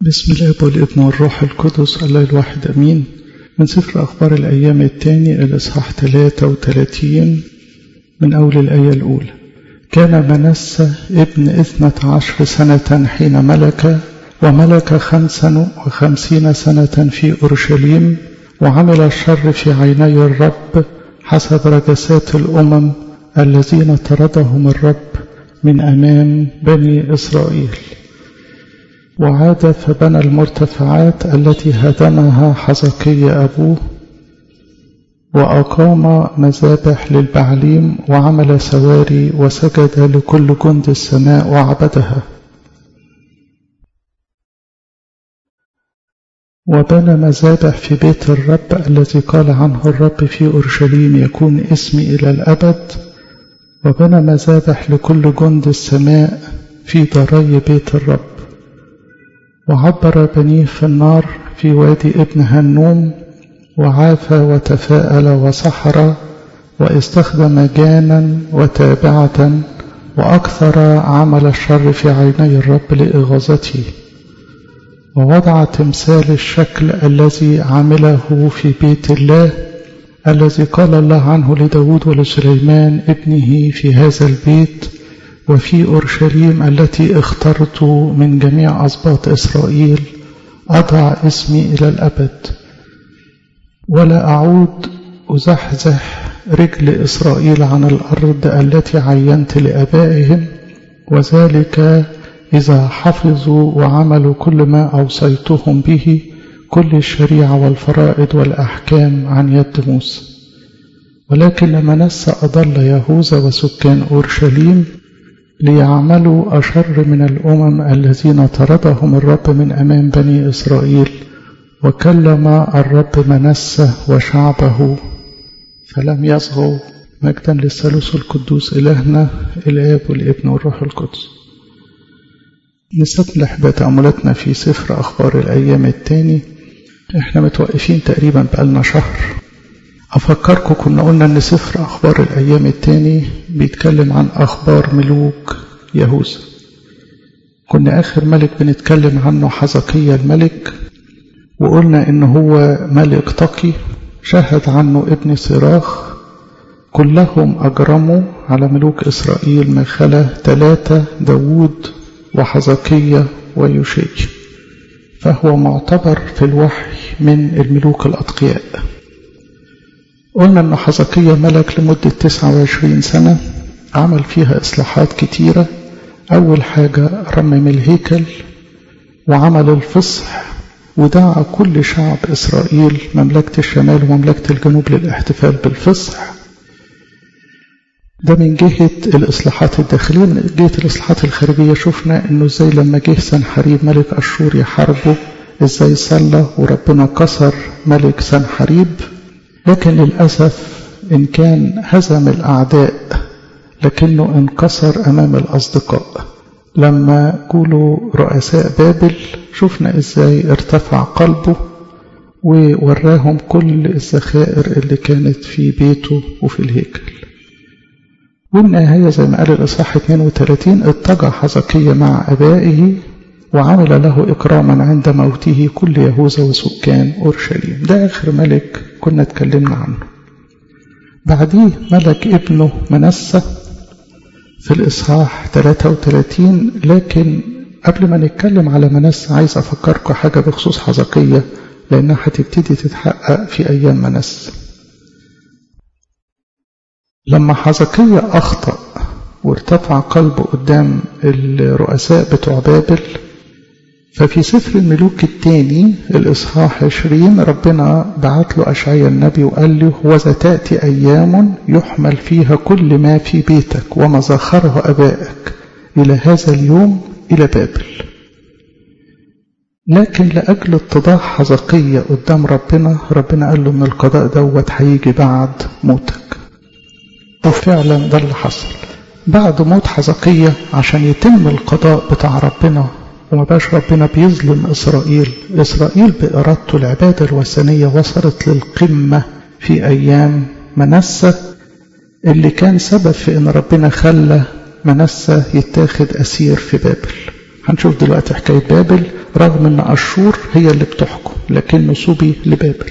بسم الله والابن والروح القدس الله الواحد أمين. من سفر أخبار الأيام الثاني الإصحاح 33 من أول الآية الأولى. كان منسى ابن 12 سنة حين ملك، وملك 55 سنة في أورشليم، وعمل الشر في عيني الرب حسب رجسات الأمم الذين طردهم الرب من أمام بني إسرائيل. وعاد فبنى المرتفعات التي هدمها حزقي أبوه، وأقام مذابح للبعليم، وعمل سواري، وسجد لكل جند السماء وعبدها. وبنى مذابح في بيت الرب الذي قال عنه الرب في أورشليم يكون اسمي إلى الأبد، وبنى مذابح لكل جند السماء في داري بيت الرب. وعبر بنيه في النار في وادي ابن هنوم، وعافى وتفاءل وسحر، واستخدم جانا وتابعة، وأكثر عمل الشر في عيني الرب لإغاظته. ووضع تمثال الشكل الذي عمله في بيت الله الذي قال الله عنه لداود ولسليمان ابنه في هذا البيت وفي أورشليم التي اخترت من جميع أسباط إسرائيل أضع اسمي إلى الأبد، ولا أعود أزحزح رجل إسرائيل عن الأرض التي عينت لآبائهم، وذلك إذا حفظوا وعملوا كل ما أوصيتهم به، كل الشريعة والفرائض والأحكام عن يد موسى. ولكن منسى أضل يهوذا وسكان أورشليم ليعملوا أشر من الأمم الذين طردهم الرب من أمام بني إسرائيل. وكلم الرب منسى وشعبه فلم يصغوا. مجدا للثالوث القدوس إلهنا الآب والابن والروح القدس. نستملح بتأملاتنا في سفر أخبار الأيام الثاني. احنا متوقفين تقريبا بقالنا شهر. أفكركم كنا قلنا أن سفر أخبار الأيام الثاني بيتكلم عن أخبار ملوك يهوذا. كنا آخر ملك بنتكلم عنه حزقي الملك، وقلنا إن هو ملك تقي شهد عنه ابن صراخ. كلهم أجرموا على ملوك إسرائيل ما خلا 3: داود وحزقية ويوشيا، فهو معتبر في الوحي من الملوك الأتقياء. قلنا أن حزقية ملك لمدة 29 سنة، عمل فيها إصلاحات كتيرة. أول حاجة رمم الهيكل وعمل الفصح، ودعا كل شعب إسرائيل مملكة الشمال ومملكة الجنوب للاحتفال بالفصح. ده من جهة الإصلاحات الداخلية. من جهة الإصلاحات الخارجية شفنا أنه إزاي لما جه سنحريب ملك أشور يحاربه إزاي صلى وربنا كسر ملك سنحريب. لكن للأسف إن كان هزم الأعداء لكنه انكسر أمام الأصدقاء. لما قولوا رؤساء بابل شفنا إزاي ارتفع قلبه ووراهم كل الذخائر اللي كانت في بيته وفي الهيكل. والنهاية زي ما قال الإصحاح 32: اضطجع حزقية مع أبائه وعمل له إكراما عند موته كل يهوذا وسكان أورشليم. ده آخر ملك كنا اتكلمنا عنه. بعديه ملك ابنه منسى في الإصحاح 33. لكن قبل ما نتكلم على منسى عايز أفكركم حاجة بخصوص حزقية، لأنها هتبتدي تتحقق في أيام منسى. لما حزقية أخطأ وارتفع قلبه قدام الرؤساء بتوع بابل، ففي سفر الملوك الثاني الإصحاح 20 ربنا بعت له أشعياء النبي وقال له: وذا تأتي أيام يحمل فيها كل ما في بيتك وما زخره أبائك إلى هذا اليوم إلى بابل. لكن لأجل اتضاع حزقية قدام ربنا قال له إن القضاء دوت هيجي بعد موتك. وفعلا ده اللي حصل بعد موت حزقية. عشان يتم القضاء بتاع ربنا وما باش ربنا بيظلم إسرائيل بإرادته العبادة الوثنية وصلت للقمة في أيام منسى، اللي كان سبب في إن ربنا خلى منسى يتاخد أسير في بابل. هنشوف دلوقتي حكاية بابل، رغم ان أشور هي اللي بتحكم لكنه سبي لبابل.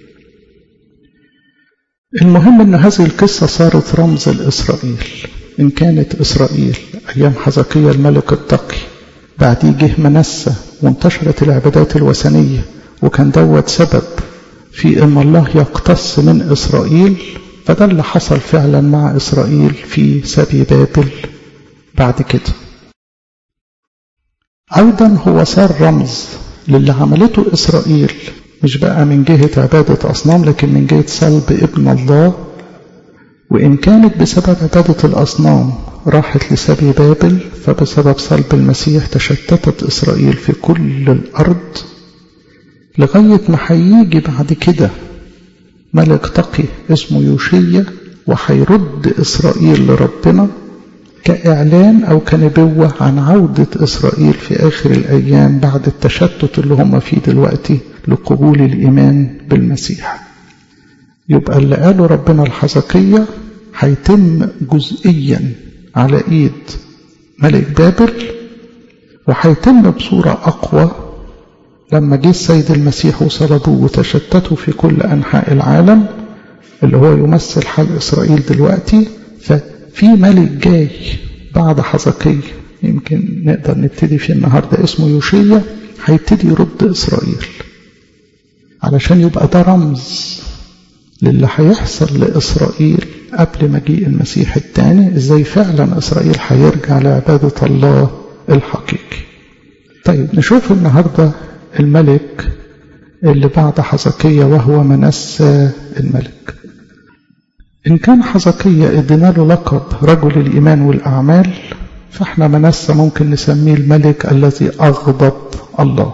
المهم ان هذه القصة صارت رمز لإسرائيل. إن كانت إسرائيل أيام حزقيا الملك التقي، بعديه جه منسى وانتشرت العبادات الوثنية، وكان دوت سبب في ان الله يقتص من إسرائيل، فده اللي حصل فعلا مع إسرائيل في سبي بابل بعد كده. أيضا هو صار رمز للي عملته إسرائيل، مش بقى من جهة عبادة أصنام لكن من جهة صلب ابن الله. وإن كانت بسبب عبادة الأصنام راحت لسبي بابل، فبسبب صلب المسيح تشتتت إسرائيل في كل الأرض، لغاية ما هيجي بعد كده ملك تقي اسمه يوشيا، وهيرد إسرائيل لربنا كإعلان أو كنبوة عن عودة إسرائيل في آخر الأيام بعد التشتت اللي هم فيه دلوقتي لقبول الإيمان بالمسيح. يبقى اللي قاله ربنا الحزقية هيتم جزئيا على إيد ملك بابل، وهيتم بصورة أقوى لما جه السيد المسيح وصلبوه وتشتتوا في كل أنحاء العالم، اللي هو يمثل حال إسرائيل دلوقتي. ففي ملك جاي بعد حزقية يمكن نقدر نبتدي فيه النهاردة اسمه يوشيا، هيبتدي يرد إسرائيل علشان يبقى ده رمز للي هيحصل لإسرائيل قبل مجيء المسيح الثاني، ازاي فعلا إسرائيل هيرجع لعبادة الله الحقيقي. طيب نشوف النهاردة الملك اللي بعد حزقية وهو منسى الملك. إن كان حزقية ادينا له لقب رجل الإيمان والأعمال، فإحنا منسى ممكن نسميه الملك الذي أغضب الله.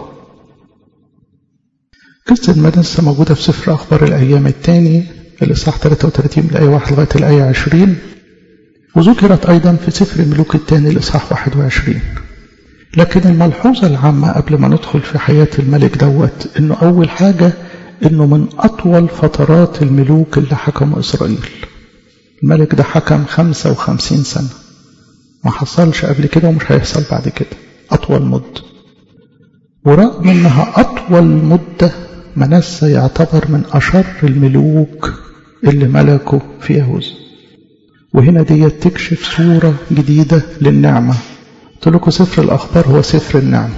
قصة منسى موجودة في سفر أخبار الأيام الثاني الإصحاح 33 من الآية 1 لغاية الآية 20، وذكرت أيضا في سفر الملوك الثاني الإصحاح 21. لكن الملحوظة العامة قبل ما ندخل في حياة الملك دوت، إنه أول حاجة إنه من أطول فترات الملوك اللي حكموا إسرائيل. الملك ده حكم 55 سنة، ما حصلش قبل كده ومش هيحصل بعد كده، أطول مدة. ورغم إنها أطول مدة، منسى يعتبر من أشر الملوك اللي ملكوا في يهوذا. وهنا دي تكشف صورة جديدة للنعمة. قلت لكم سفر الأخبار هو سفر النعمة.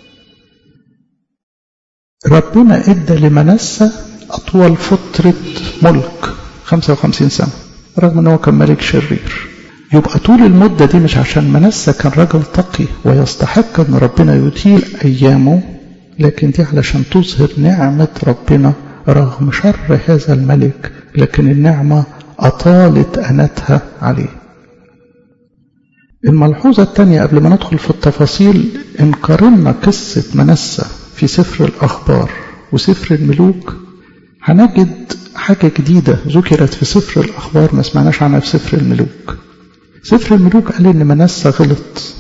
ربنا ادى لمنسى أطول فترة ملك 55 سنة، رغم أنه كان ملك شرير. يبقى طول المدة دي مش عشان منسى كان رجل تقي ويستحق أن ربنا يطيل أيامه، لكن دي علشان تظهر نعمة ربنا رغم شر هذا الملك، لكن النعمة أطالت أنتها عليه. الملحوظة الثانية قبل ما ندخل في التفاصيل، إن قارنا قصة منسى في سفر الأخبار وسفر الملوك، هنجد حاجة جديدة ذكرت في سفر الأخبار ما سمعناش عنها في سفر الملوك. سفر الملوك قال إن منسى غلط،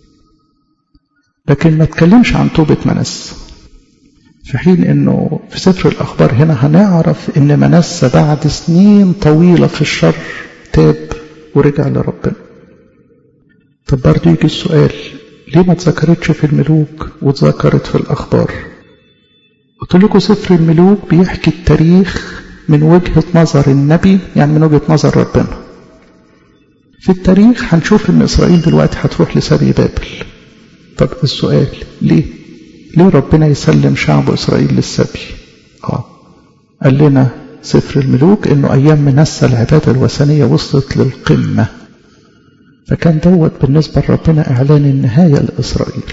لكن ما تكلمش عن توبة منسى، في حين إنه في سفر الأخبار هنا هنعرف إن منسى بعد سنين طويلة في الشر تاب ورجع لربنا. طب برضو يجي السؤال، ليه ما تذكرتش في الملوك وتذكرت في الأخبار؟ قلت لكم سفر الملوك بيحكي التاريخ من وجهة نظر النبي، يعني من وجهة نظر ربنا. في التاريخ هنشوف ان إسرائيل دلوقتي هتروح لسبي بابل. طب السؤال، ليه ربنا يسلم شعب إسرائيل للسبي؟ قال لنا سفر الملوك انه ايام منسى العبادة الوثنية وصلت للقمة، فكان دوت بالنسبة لربنا إعلان النهاية لإسرائيل.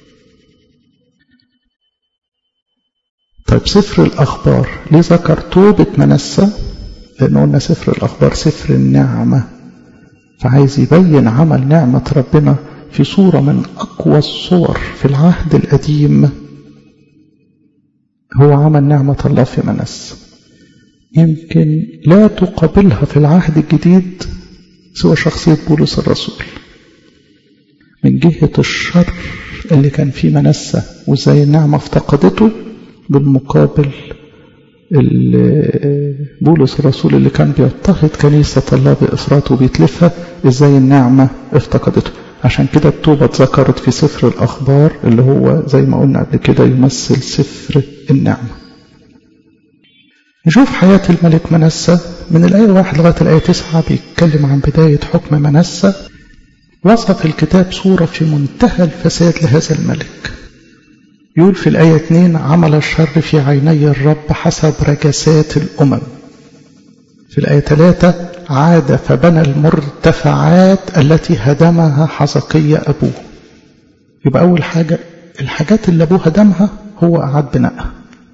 طيب سفر الأخبار ليه ذكر توبة منسى؟ لأنه قلنا سفر الأخبار سفر النعمة، فعايز يبين عمل نعمة ربنا في صورة من أقوى الصور في العهد القديم، هو عمل نعمة الله في منسى. يمكن لا تقابلها في العهد الجديد سوى شخصية بولس الرسول، من جهة الشر اللي كان فيه منسى وزي النعمة افتقدته، بالمقابل بولس الرسول اللي كان بيضطهد كنيسة الله بإفراط وبيتلفها، ازاي النعمة افتقدته. عشان كده التوبة اتذكرت في سفر الأخبار اللي هو زي ما قلنا قبل كده يمثل سفر النعمة. نشوف حياة الملك منسى من الآية 1 لغاية الآية 9 بيتكلم عن بداية حكم منسى. وصف الكتاب صورة في منتهى الفساد لهذا الملك. يقول في الآية 2 عمل الشر في عيني الرب حسب رجسات الأمم. في الآية 3 عاد فبنى المرتفعات التي هدمها حزقيا أبوه. يبقى أول حاجة الحاجات اللي أبوه هدمها هو أعاد بناءها.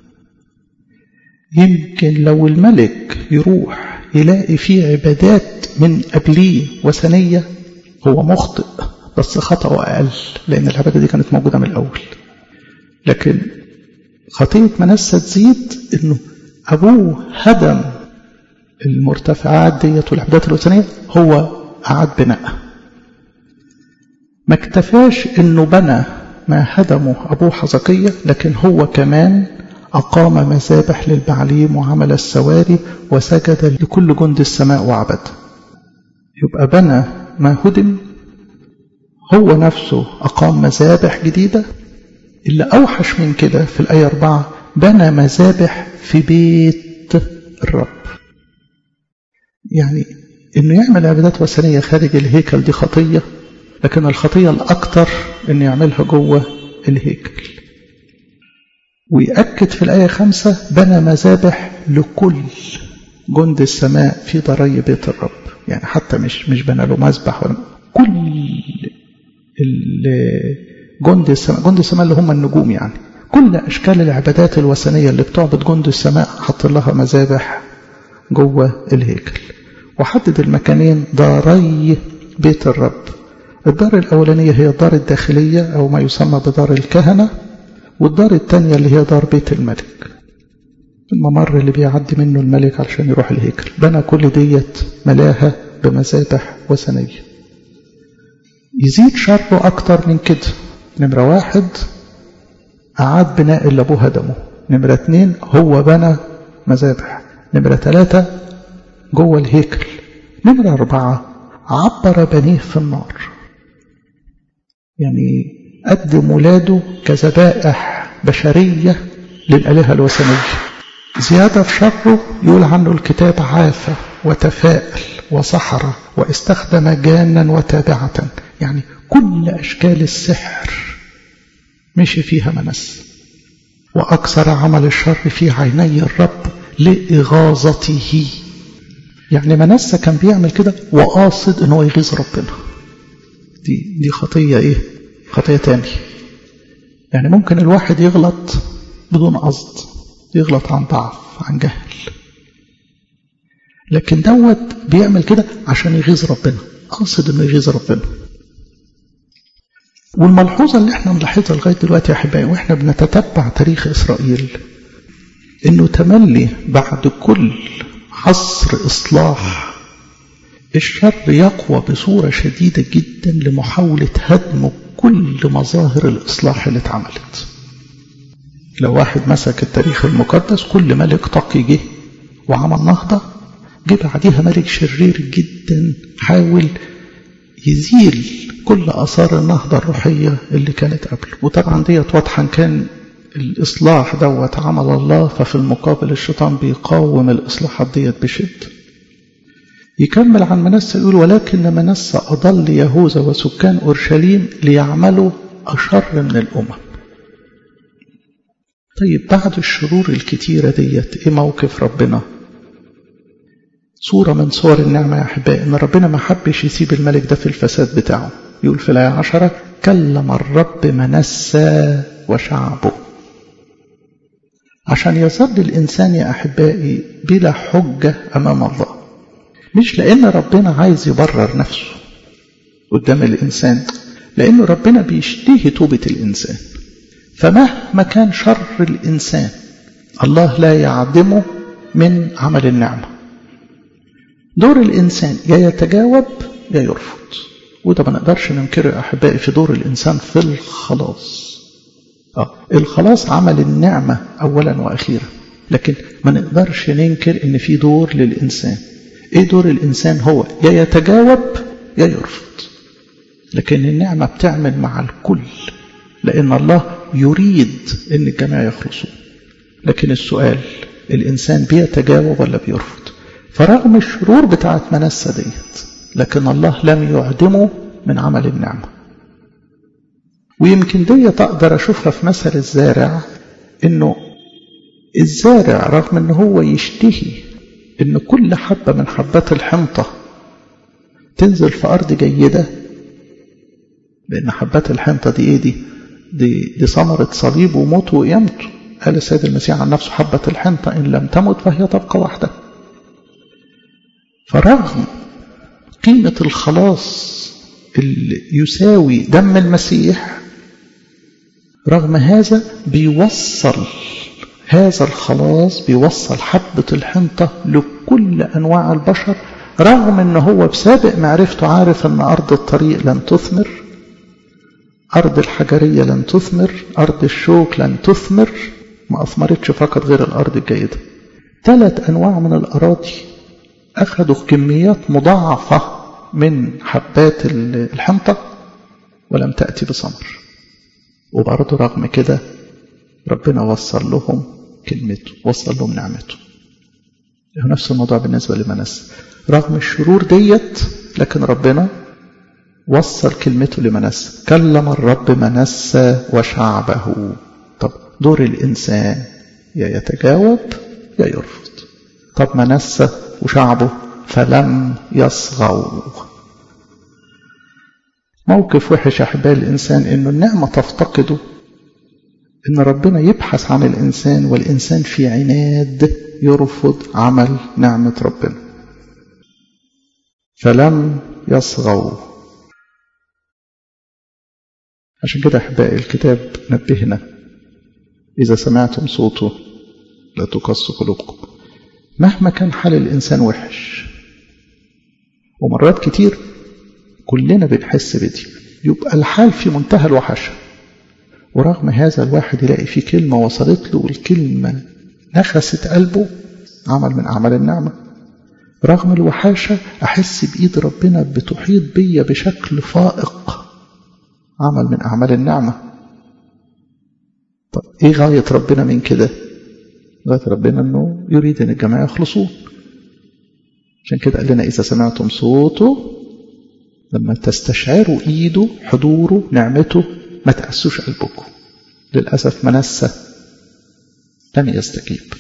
يمكن لو الملك يروح يلاقي فيه عبادات من قبليه وثنية هو مخطئ، بس خطأه أقل لأن العبادة دي كانت موجودة من الأول. لكن خطية منسى تزيد إنه أبوه هدم المرتفعات ديت والعبادات الوثنية، هو أعاد بناءها. ما اكتفاش إنه بنى ما هدمه أبوه حزقيا، لكن هو كمان أقام مذابح للبعليم وعمل السواري وسجد لكل جند السماء وعبد. يبقى بنى ما هدم، هو نفسه أقام مذابح جديدة. اللي أوحش من كده في الآية 4 بنى مذابح في بيت الرب. يعني إنه يعمل عبادات وثنية خارج الهيكل دي خطية، لكن الخطية الأكتر إنه يعملها جوه الهيكل. ويأكد في الآية 5 بنى مذابح لكل جند السماء في ضري بيت الرب. يعني حتى مش بنى له مذبح ولا كل جند السماء اللي هم النجوم، يعني كل أشكال العبادات الوثنية اللي بتعبد جند السماء حط لها مذابح جوه الهيكل. وحدد المكانين داري بيت الرب. الدار الأولانية هي الدار الداخلية أو ما يسمى بدار الكهنة، والدار الثانية اللي هي دار بيت الملك، الممر اللي بيعدي منه الملك علشان يروح الهيكل. بنى كل ديت ملاها بمذابح وثنية. يزيد شره أكتر من كده. نمرة 1 أعاد بناء اللي أبوه هدمه. نمرة 2 هو بنى مذابح. نمرة 3 جوه الهيكل. نمرة 4 عبر بنيه في النار. يعني قدم ولاده كذبائح بشرية للآلهة الوثنية. زيادة في شره يقول عنه الكتاب عافى وتفاءل وسحر واستخدم جانا وتابعة. يعني كل أشكال السحر مشي فيها منسى. وأكثر عمل الشر في عيني الرب لإغاظته. يعني منسى كان بيعمل كده وقاصد أنه يغيظ ربنا. دي خطية إيه؟ خطية تانية. يعني ممكن الواحد يغلط بدون قصد، يغلط عن ضعف عن جهل، لكن دوت بيعمل كده عشان يغيظ ربنا، قاصد انه يغيظ ربنا. والملحوظة اللي احنا نلاحظها لغاية دلوقتي يا أحبائي واحنا بنتتبع تاريخ إسرائيل، انه تملي بعد كل عصر إصلاح الشر يقوى بصورة شديدة جدا لمحاولة هدم كل مظاهر الإصلاح اللي اتعملت. لو واحد مسك التاريخ المقدس، كل ملك تقي جه وعمل نهضة، جه بعديها ملك شرير جدا حاول يزيل كل آثار النهضة الروحية اللي كانت قبل. وطبعا ديت واضحة كان الإصلاح دوت عمل الله، ففي المقابل الشيطان بيقاوم الإصلاحات ديت بشدة. يكمل عن منسى يقول ولكن منسى أضل يهوذا وسكان أورشليم ليعملوا أشر من الأمم. طيب بعد الشرور الكتيرة ديت ايه موقف ربنا؟ صورة من صور النعمة يا أحبائي ان ربنا ما حبش يسيب الملك ده في الفساد بتاعه. يقول في الآية 10 كلم الرب منسى وشعبه. عشان يظل الإنسان يا أحبائي بلا حجة أمام الله، مش لأن ربنا عايز يبرر نفسه قدام الإنسان، لأن ربنا بيشتهي توبة الإنسان. فمهما كان شر الإنسان الله لا يعدمه من عمل النعمة. دور الإنسان يا يتجاوب يا يرفض، وده ما نقدرش ننكره أحبائي في دور الإنسان في الخلاص. الخلاص عمل النعمة أولا وأخيرا، لكن ما نقدرش ننكر إن في دور للإنسان. إيه دور الإنسان؟ هو يا يتجاوب يا يرفض. لكن النعمة بتعمل مع الكل، لأن الله يريد أن الجميع يخلصون. لكن السؤال، الإنسان بيتجاوب ولا بيرفض؟ فرغم الشرور بتاعت منسى ديت، لكن الله لم يعدمه من عمل النعمة. ويمكن ديت أقدر أشوفها في مثل الزارع، إنه الزارع رغم إنه هو يشتهي إن كل حبة من حبات الحنطة تنزل في أرض جيدة، لأن حبات الحنطة دي إيه؟ دي ثمرة صليب وموت وقيامته. قال السيد المسيح عن نفسه: حبة الحنطة إن لم تمت فهي تبقى وحدها. فرغم قيمة الخلاص اللي يساوي دم المسيح، رغم هذا بيوصل هذا الخلاص، بيوصل حبة الحنطة لكل أنواع البشر، رغم أنه هو بسابق معرفته عارف أن أرض الطريق لن تثمر، أرض الحجرية لن تثمر، أرض الشوك لن تثمر، ما أثمرتش فقط غير الأرض الجيدة. 3 أنواع من الأراضي أخذوا كميات مضاعفة من حبات الحنطة ولم تأتي بثمر، وبرضه رغم كده ربنا وصل لهم كلمته، وصل لهم نعمته. نفس الموضوع بالنسبة لمنسى، رغم الشرور ديت لكن ربنا وصل كلمته لمنسى. كلم الرب منسى وشعبه. طب دور الإنسان يا يتجاوب يا يرفض. طب منسى وشعبه فلم يصغوا. موقف وحش أحبال الإنسان إنه النعمة تفتقده، إن ربنا يبحث عن الإنسان والإنسان في عناد يرفض عمل نعمة ربنا. فلم يصغوا. عشان كده أحبائي الكتاب نبهنا: إذا سمعتم صوته لا تقسوا قلوبكم. مهما كان حال الإنسان وحش، ومرات كتير كلنا بنحس بدي، يبقى الحال في منتهى الوحشة، ورغم هذا الواحد يلاقي فيه كلمة وصلت له والكلمة نخست قلبه، عمل من أعمال النعمة. رغم الوحاشة أحس بإيد ربنا بتحيط بي بشكل فائق، عمل من أعمال النعمة. طب إيه غاية ربنا من كده؟ غاية ربنا أنه يريد أن الجميع يخلصون. عشان كده قال لنا: إذا سمعتم صوته، لما تستشعروا إيده، حضوره، نعمته، ما تأسوش قلبكم. للأسف منسى لم يستجيب.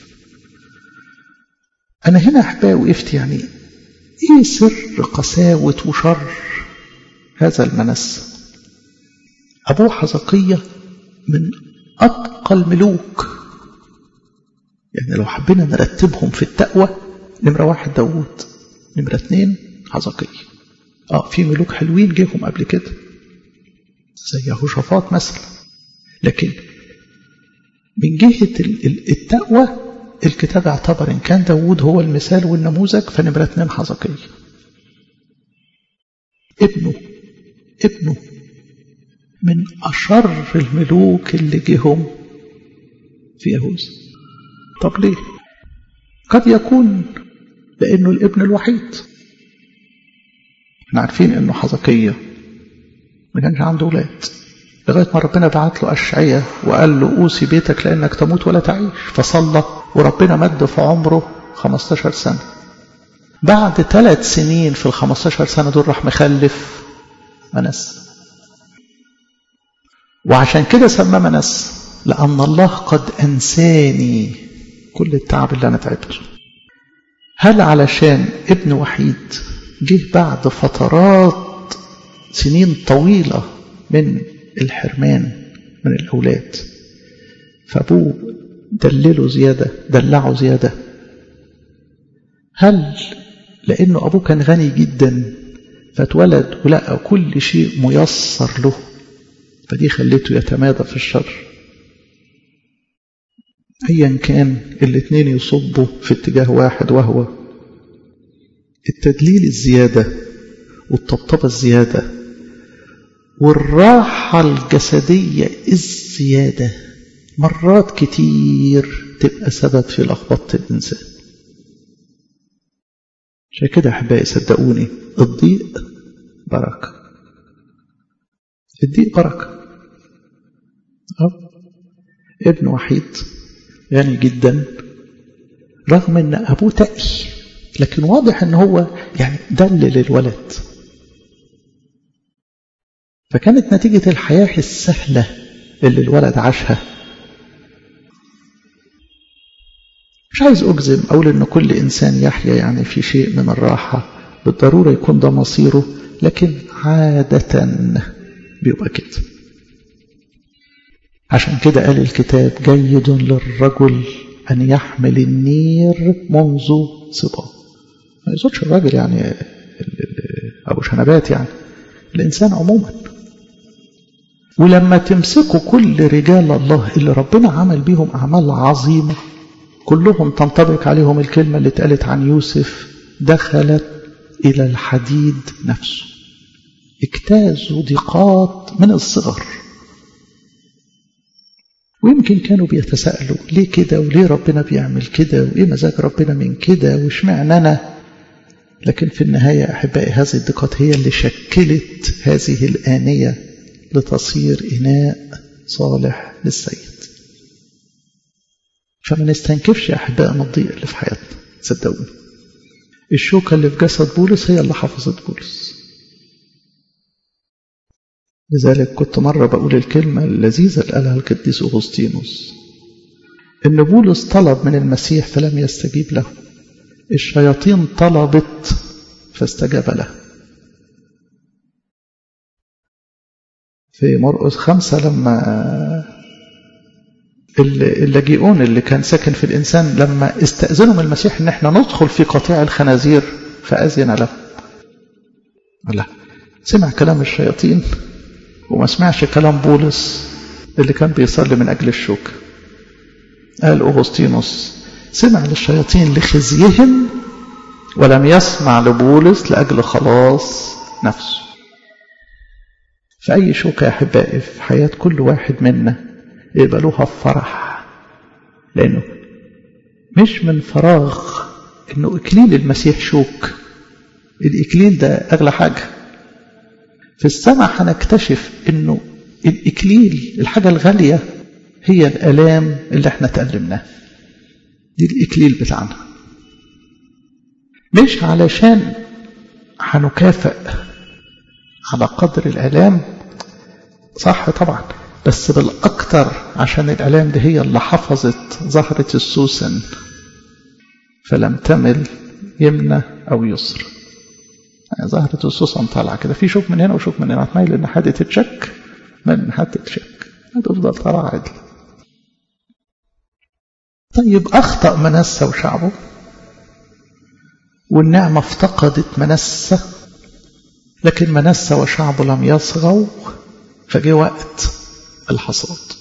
أنا هنا أحبائي وقفت، يعني إيه سر قساوة وشر هذا المنسى؟ أبوه حزقية من أتقى الملوك، يعني لو حبينا نرتبهم في التقوى، نمرة 1 داود، نمرة 2 حزقية. في ملوك حلوين جيهم قبل كده زي يهوشافاط مثلا، لكن من جهة التقوى الكتاب اعتبر إن كان داود هو المثال والنموذج، فنمرة 2 حزقية. ابنه من أشر الملوك اللي جيهم في يهوذا. طب ليه؟ قد يكون لأنه الابن الوحيد. احنا عارفين أنه حزقية ما كانش عنده أولاد، لغاية ما ربنا بعت له أشعية وقال له: أوصي بيتك لأنك تموت ولا تعيش. فصلى وربنا مد في عمره 15 سنة. بعد 3 سنين في 15 سنة دول راح مخلف منسى. وعشان كده سماه منسى، لأن الله قد أنساني كل التعب اللي أنا تعبته. هل علشان ابن وحيد جه بعد فترات سنين طويلة من الحرمان من الأولاد، فأبوه دلله زيادة، دلعه زيادة؟ هل لأنه أبوه كان غني جدا فاتولد ولقى كل شيء ميسر له فدي خليته يتمادى في الشر؟ أيا كان، الاثنين يصبوا في اتجاه واحد، وهو التدليل الزيادة والطبطبة الزيادة والراحة الجسدية الزيادة مرات كتير تبقى سبب في لخبطة الإنسان. عشان كده أحبائي صدقوني، الضيق بركة. الضيق بركة. ابن وحيد غني جدا رغم ان ابوه تقي، لكن واضح ان هو يعني دلل الولد. فكانت نتيجة الحياة السهلة اللي الولد عاشها. مش عايز أجزم أقول إن كل إنسان يحيا يعني في شيء من الراحة بالضرورة يكون ده مصيره، لكن عادة بيبقى كده. عشان كده قال الكتاب جيد للرجل أن يحمل النير منذ صباه. ما يقصدش الراجل يعني أبو شنبات، يعني الإنسان عموما. ولما تمسكوا كل رجال الله اللي ربنا عمل بيهم أعمال عظيمة كلهم تنطبق عليهم الكلمة اللي اتقالت عن يوسف: دخلت إلى الحديد نفسه. اجتازوا ضيقات من الصغر، ويمكن كانوا بيتساءلوا ليه كده وليه ربنا بيعمل كده وإيه مزاج ربنا من كده واشمعنى أنا. لكن في النهاية أحبائي هذه الضيقات هي اللي شكلت هذه الآنية لتصير إناء صالح للسيد. فما نستنكفش يا أحبائي من الضيق اللي في حياتنا. صدقوني الشوكة اللي في جسد بولس هي اللي حفظت بولس. لذلك كنت مرة بقول الكلمة اللذيذة اللي قالها القديس أغسطينوس، إن بولس طلب من المسيح فلم يستجيب له، الشياطين طلبت فاستجاب له. في مرقس 5 لما اللاجئون اللي كان ساكن في الإنسان لما استأذنوا من المسيح إن احنا ندخل في قطيع الخنازير فأذن له. لا، سمع كلام الشياطين وما سمعش كلام بولس اللي كان بيصلي من أجل الشوكة. قال أغسطينوس: سمع للشياطين لخزيهم ولم يسمع لبولس لأجل خلاص نفسه. فأي شوكة يا أحبائي في حياة كل واحد منا يقبلوها بفرح، لأنه مش من فراغ إنه إكليل المسيح شوك. الإكليل ده أغلى حاجة في السماء. هنكتشف إنه الإكليل الحاجة الغالية هي الآلام اللي احنا تألمناها. دي الإكليل بتاعنا، مش علشان هنكافئ على قدر الآلام، صح طبعا، بس بالأكتر عشان الآلام دي هي اللي حفظت زهرة السوسن فلم تمل يمنى أو يسر. يعني زهرة السوسن طالعة كده في شوك من هنا وشوك من هنا، هتميل إن حد تتشك من حد تتشك، هتفضل طالعة عدل. طيب أخطأ منسى وشعبه والنعمة افتقدت منسى، لكن منسى وشعبه لم يصغوا، فجاء وقت الحصاد.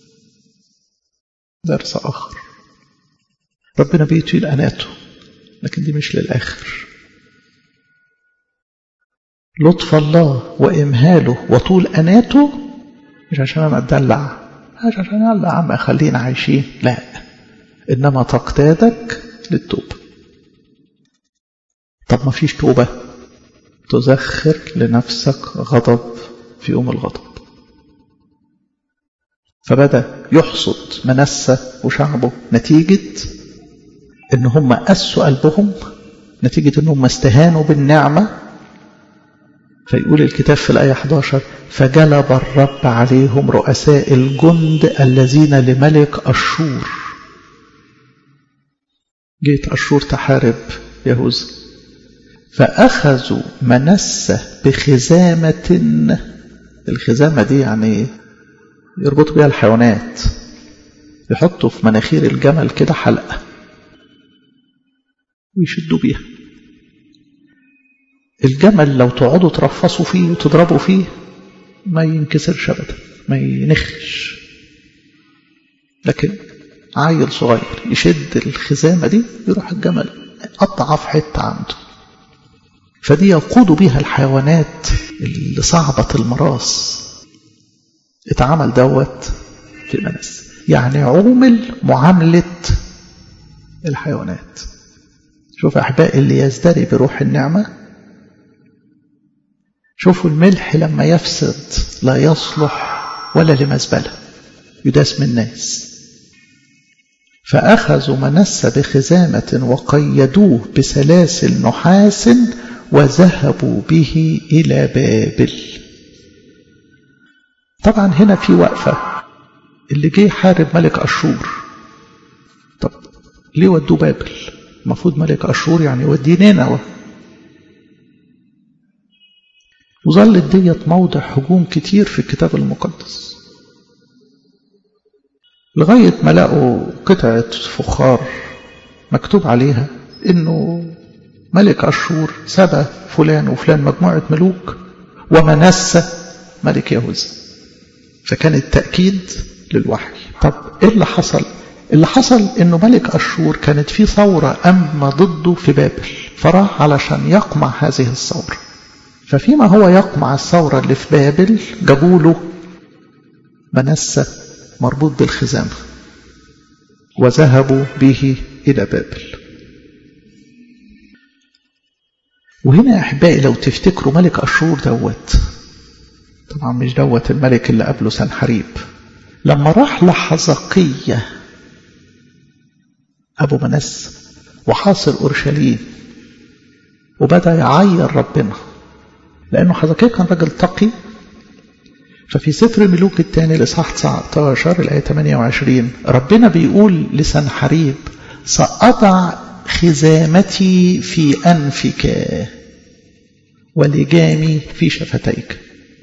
درس آخر، ربنا بيطيل أناته لكن دي مش للآخر. لطف الله وإمهاله وطول أناته مش عشان أنا أدلع، مش عشان يلا عم خلينا عايشين، لا، إنما تقتادك للتوبة. طب ما فيش توبة، تزخر لنفسك غضب في يوم الغضب. فبدأ يحصد منسى وشعبه نتيجة إن هم قسوا قلبهم، نتيجة إنهم استهانوا بالنعمة. فيقول الكتاب في الآية 11: فجلب الرب عليهم رؤساء الجند الذين لملك أشور. جيت أشور تحارب يهوذا، فأخذوا منسى بخزامة. الخزامة دي يعني يربطوا بها الحيوانات، يحطوا في مناخير الجمل كده حلقة ويشدوا بيها. الجمل لو تقعدوا ترفصوا فيه وتضربوا فيه ما ينكسرش أبدا، ما ينخش. لكن عيل صغير يشد الخزامة دي يروح الجمل قطع في حتة عنده. فدي يقودوا بيها الحيوانات اللي صعبة المراس. اتعمل دوت في منسى، يعني عمل معاملة الحيوانات. شوف أحبائي اللي يزدري بروح النعمة. شوفوا الملح لما يفسد لا يصلح ولا لمزبلة، يداس من الناس. فأخذوا منسى بخزامة وقيدوه بسلاسل نحاس وذهبوا به إلى بابل. طبعا هنا في وقفة، اللي جه حارب ملك أشور، طب ليه ودوه بابل؟ المفروض ملك أشور يعني يوديه نينوى. وظلت ديت موضع هجوم كتير في الكتاب المقدس، لغاية ما لقوا قطعة فخار مكتوب عليها إنه ملك أشور سبى فلان وفلان مجموعة ملوك ومنسى ملك يهوذا. فكان التأكيد للوحي. طب إيه اللي حصل؟ اللي حصل إنه ملك أشور كانت في ثورة أمة ضده في بابل، فراح علشان يقمع هذه الثورة. ففيما هو يقمع الثورة اللي في بابل جابوا له منسى مربوط بالخزامة وذهبوا به إلى بابل. وهنا يا أحبائي لو تفتكروا ملك أشور دوت، طبعا مش دوت الملك اللي قبله سنحريب، لما راح لحزقية أبو منسى وحاصر أورشليم وبدأ يعير ربنا، لأنه حزقية كان راجل تقي. ففي سفر ملوك الثاني الإصحاح 19 الآية 28 ربنا بيقول لسنحريب: سأضع خزامتي في أنفك ولجامي في شفتيك.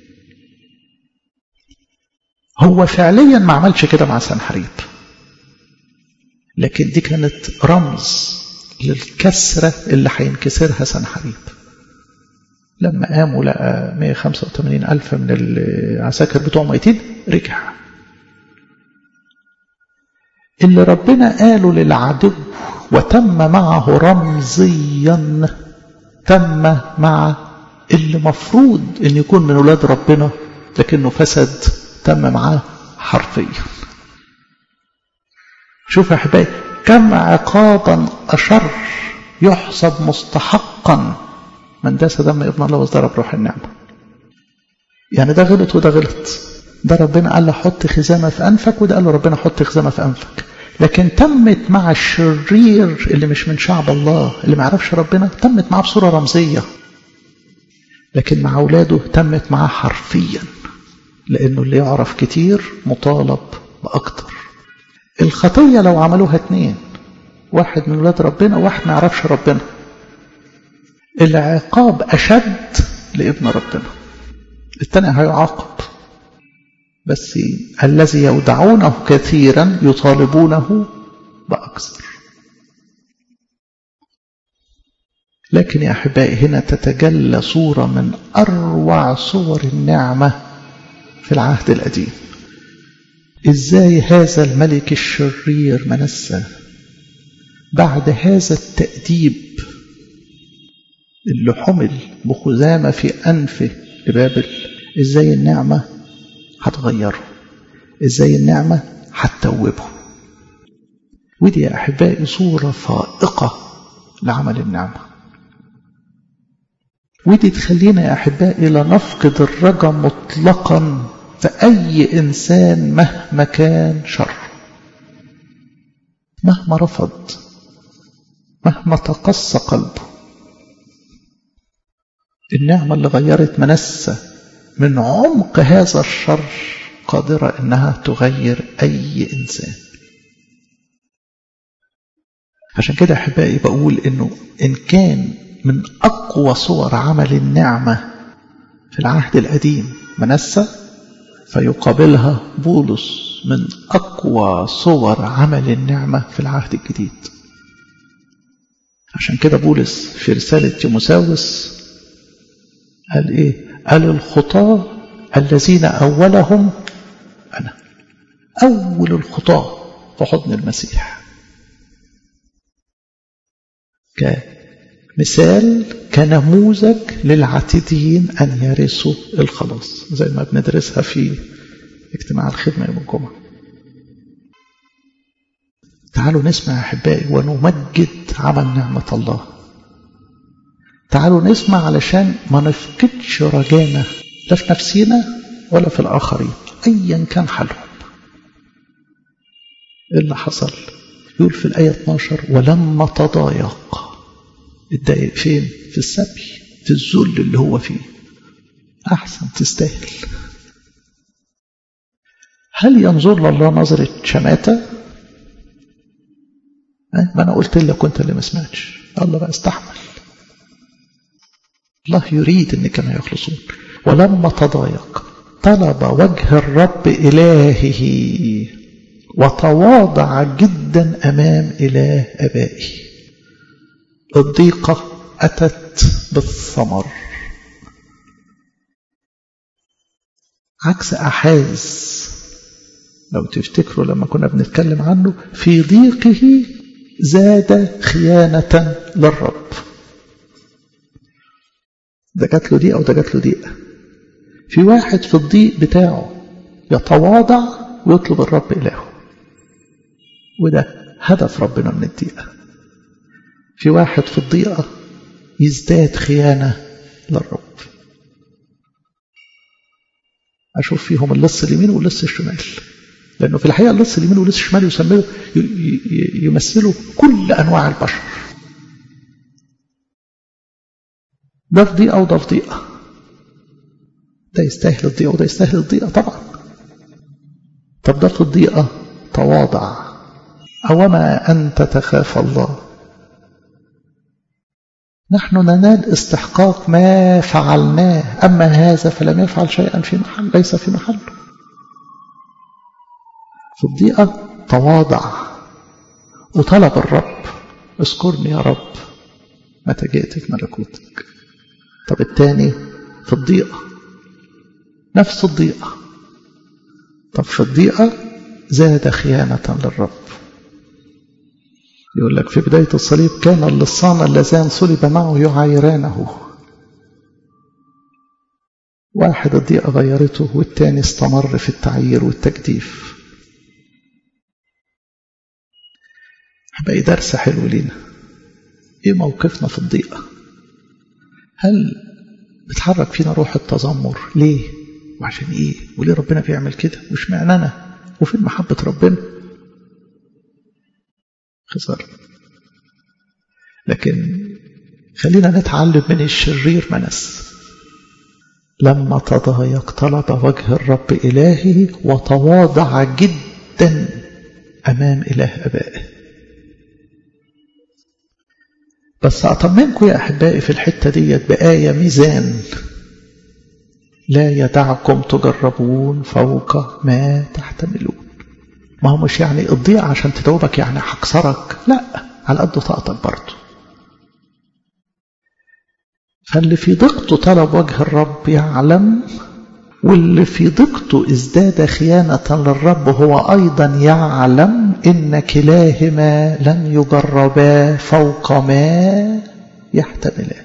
هو فعليا ما عملش كده مع سنحريب، لكن دي كانت رمز للكسرة اللي هينكسرها سنحريب. لما قاموا لقى 185,000 من العساكر بتوع ميتين، رجع. اللي ربنا قاله للعدو وتم معه رمزيا تم مع اللي مفروض ان يكون من ولاد ربنا لكنه فسد، تم معاه حرفيا. شوف يا احبائي كم عقابا اشر يحسب مستحقا من داس دم ابن الله وازدرب روح النعمة. يعني ده غلط وده غلط، ده ربنا قال له حط خزامة في أنفك، وده قال له ربنا حط خزامة في أنفك. لكن تمت مع الشرير اللي مش من شعب الله اللي ما يعرفش ربنا، تمت معاه بصورة رمزية، لكن مع أولاده تمت معاه حرفيا، لأنه اللي يعرف كتير مطالب بأكتر. الخطية لو عملوها 2، واحد من ولاد ربنا وواحد ما يعرفش ربنا، العقاب أشد لابن ربنا، الثاني هيعاقب. بس الذي يودعونه كثيرا يطالبونه بأكثر. لكن يا أحبائي هنا تتجلى صورة من أروع صور النعمة في العهد القديم. إزاي هذا الملك الشرير منسى بعد هذا التأديب اللي حمل بخزامة في أنفه لبابل، إزاي النعمة هتغيره، إزاي النعمة هتتوبه. ودي يا أحبائي صورة فائقة لعمل النعمة. ودي تخلينا يا أحبائي لا نفقد الرجاء مطلقا في أي إنسان مهما كان شر، مهما رفض، مهما تقسى قلبه. النعمة اللي غيرت منسى من عمق هذا الشر قادرة إنها تغير أي إنسان. عشان كده أحبائي بقول إنه إن كان من أقوى صور عمل النعمة في العهد القديم منسى، فيقابلها بولس من أقوى صور عمل النعمة في العهد الجديد. عشان كده بولس في رسالة تيموثاوس قال إيه؟ قال الخطاة الذين أولهم أنا، أول الخطاة في حضن المسيح، كمثال كنموذج للعاتدين أن يرثوا الخلاص، زي ما بندرسها في اجتماع الخدمة يوم الجمعة. تعالوا نسمع أحبائي ونمجد عمل نعمة الله. تعالوا نسمع علشان ما نفقدش رجانا لا في نفسينا ولا في الآخرين أيا كان حالهم. إيه اللي حصل؟ يقول في الآية 12 ولما تضايق. اتضايق فين؟ في السبي، في الذل اللي هو فيه. أحسن، تستاهل. هل ينظر لله نظرة شماتة؟ ما أنا قلت لك كنت اللي ما سمعتش. الله بقى استحمل. الله يريد أن كما يخلصون. ولما تضايق طلب وجه الرب إلهه وتواضع جدا أمام إله أبائه. الضيقة أتت بالثمر، عكس أحاز. لو تفتكروا لما كنا بنتكلم عنه، في ضيقه زاد خيانة للرب. ده جات له دقيقة وده جات له دقيقة. في واحد في الضيق بتاعه يتواضع ويطلب الرب إلهه، وده هدف ربنا من الضيقة. في واحد في الضيقة يزداد خيانة للرب. أشوف فيهم اللص اليمين واللص الشمال، لأنه في الحقيقة اللص اليمين واللص الشمال يمثلوا كل أنواع البشر. ده في ضيقة وده في ضيقة، ده يستاهل الضيقة وده يستاهل الضيقة طبعا. طب ده في الضيقة تواضع. أوما أنت تخاف الله. نحن ننال استحقاق ما فعلناه، أما هذا فلم يفعل شيئا في محل، ليس في محله. في الضيقة تواضع وطلب الرب، اذكرني يا رب متى جئتك ملكوتك. طب الثاني في الضيقة نفس الضيقة. طب في الضيقة زاد خيانة للرب. يقول لك في بداية الصليب كان اللصان اللذان صلب معه يعايرانه. واحد الضيقة غيرته والتاني استمر في التعيير والتجديف. بقى درس حلو لينا. ايه موقفنا في الضيقة؟ هل بتحرك فينا روح التذمر؟ ليه وعشان ايه وليه ربنا بيعمل كده وش معنى انا وفين محبة ربنا؟ خسارة. لكن خلينا نتعلم من الشرير منس. لما تضايق طلب وجه الرب إلهه وتواضع جدا أمام إله أبائه. بس أطمنكم يا أحبائي في الحتة ديت بآية ميزان: لا يدعكم تجربون فوق ما تحتملون. ما هو مش يعني الضيقة عشان تدوبك يعني هكسرك، لا، على قد طاقتك برضه. فاللي في ضيقته طلب وجه الرب يعلم، واللي في ضيقته ازداد خيانة للرب هو أيضا يعلم إن كلاهما لن يجربا فوق ما يحتملان.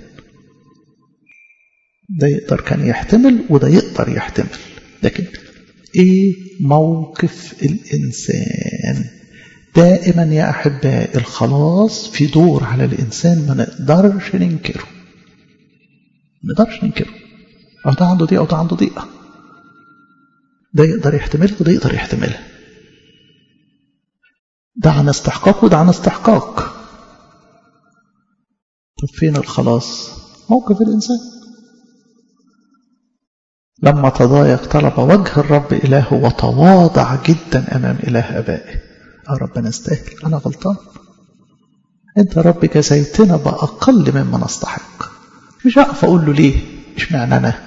ده يقدر كان يحتمل وده يقدر يحتمل، لكن ايه موقف الإنسان؟ دائما يا أحبائي الخلاص في دور على الإنسان ما نقدرش ننكره. ده عنده ضيقة وده عنده ضيقة، ده يقدر يحتملها وده يقدر يحتملها، ده عن استحقاق وده عن استحقاق. طب فين الخلاص؟ موقف الإنسان. لما تضايق طلب وجه الرب إلهه وتواضع جدا أمام إله أبائه. ربنا استاهل، أنا غلطان، أنت رب جزيتنا بأقل مما نستحق. مش هقف أقول له ليه، مش معنى أنا،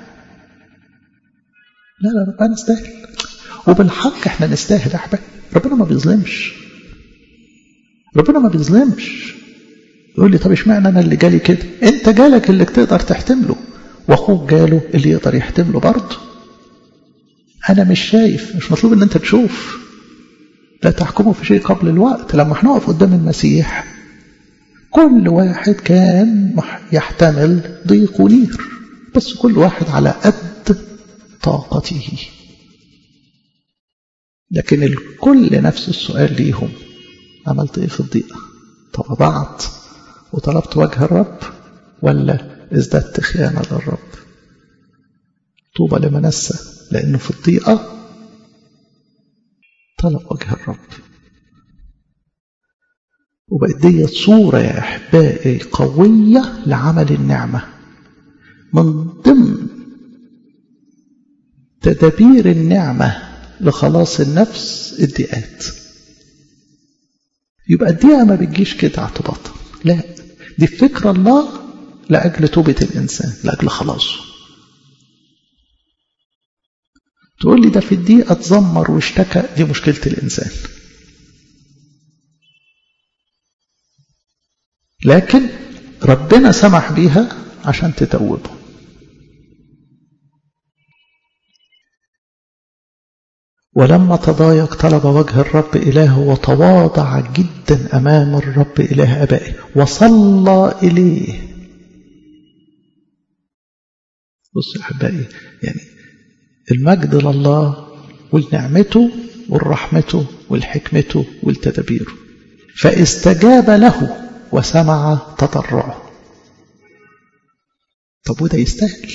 لا ربنا استاهل، وبالحق احنا نستاهل يا أحبائي. ربنا ما بيظلمش، ربنا ما بيظلمش. يقول لي طب اشمعنى أنا اللي جالي كده؟ أنت جالك اللي تقدر تحتمله، واخوك جاله اللي يقدر يحتمله برضه. انا مش شايف، مش مطلوب ان انت تشوف. لا تحكموا في شيء قبل الوقت. لما هنقف قدام المسيح كل واحد كان يحتمل ضيق ونير، بس كل واحد على قد طاقته. لكن الكل نفس السؤال ليهم: عملت ايه في الضيقة؟ تواضعت وطلبت وجه الرب، ولا ازددت خيانة للرب. طوبى لمنسى لأنه في الضيقة طلب وجه الرب. وبقت دي صورة يا أحبائي قوية لعمل النعمة. من ضمن تدابير النعمة لخلاص النفس الضيقات. يبقى الضيقة ما بتجيش كده اعتباطا، لا، دي فكرة الله لأجل توبة الإنسان، لأجل خلاصه. تقول لي ده في الضيقة اتذمر واشتكى، دي مشكلة الإنسان. لكن ربنا سمح بيها عشان تتوبه. ولما تضايق طلب وجه الرب إلهه وتواضع جدا أمام الرب إله أبائه وصلى إليه. بص يا أحبائي، يعني المجد لله والنعمته والرحمته والحكمته والتدبيره. فاستجاب له وسمع تضرعه. طب وده يستاهل؟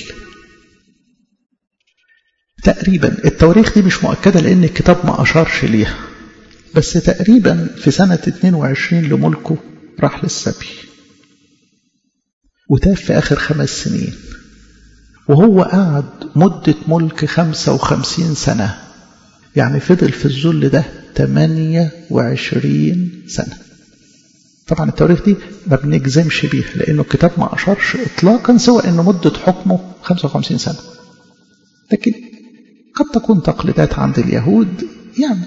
تقريبا التواريخ دي مش مؤكدة لأن الكتاب ما أشارش ليها، بس تقريبا في سنة 22 لملكه راح للسبي وتاب في آخر 5 سنين، وهو قعد مدة ملك 55 سنة، يعني فضل في الذل ده 28 سنة. طبعا التواريخ دي ما بنجزمش بيها لأنه الكتاب ما أشارش إطلاقا سوى أنه مدة حكمه 55 سنة، لكن قد تكون تقليدات عند اليهود يعني.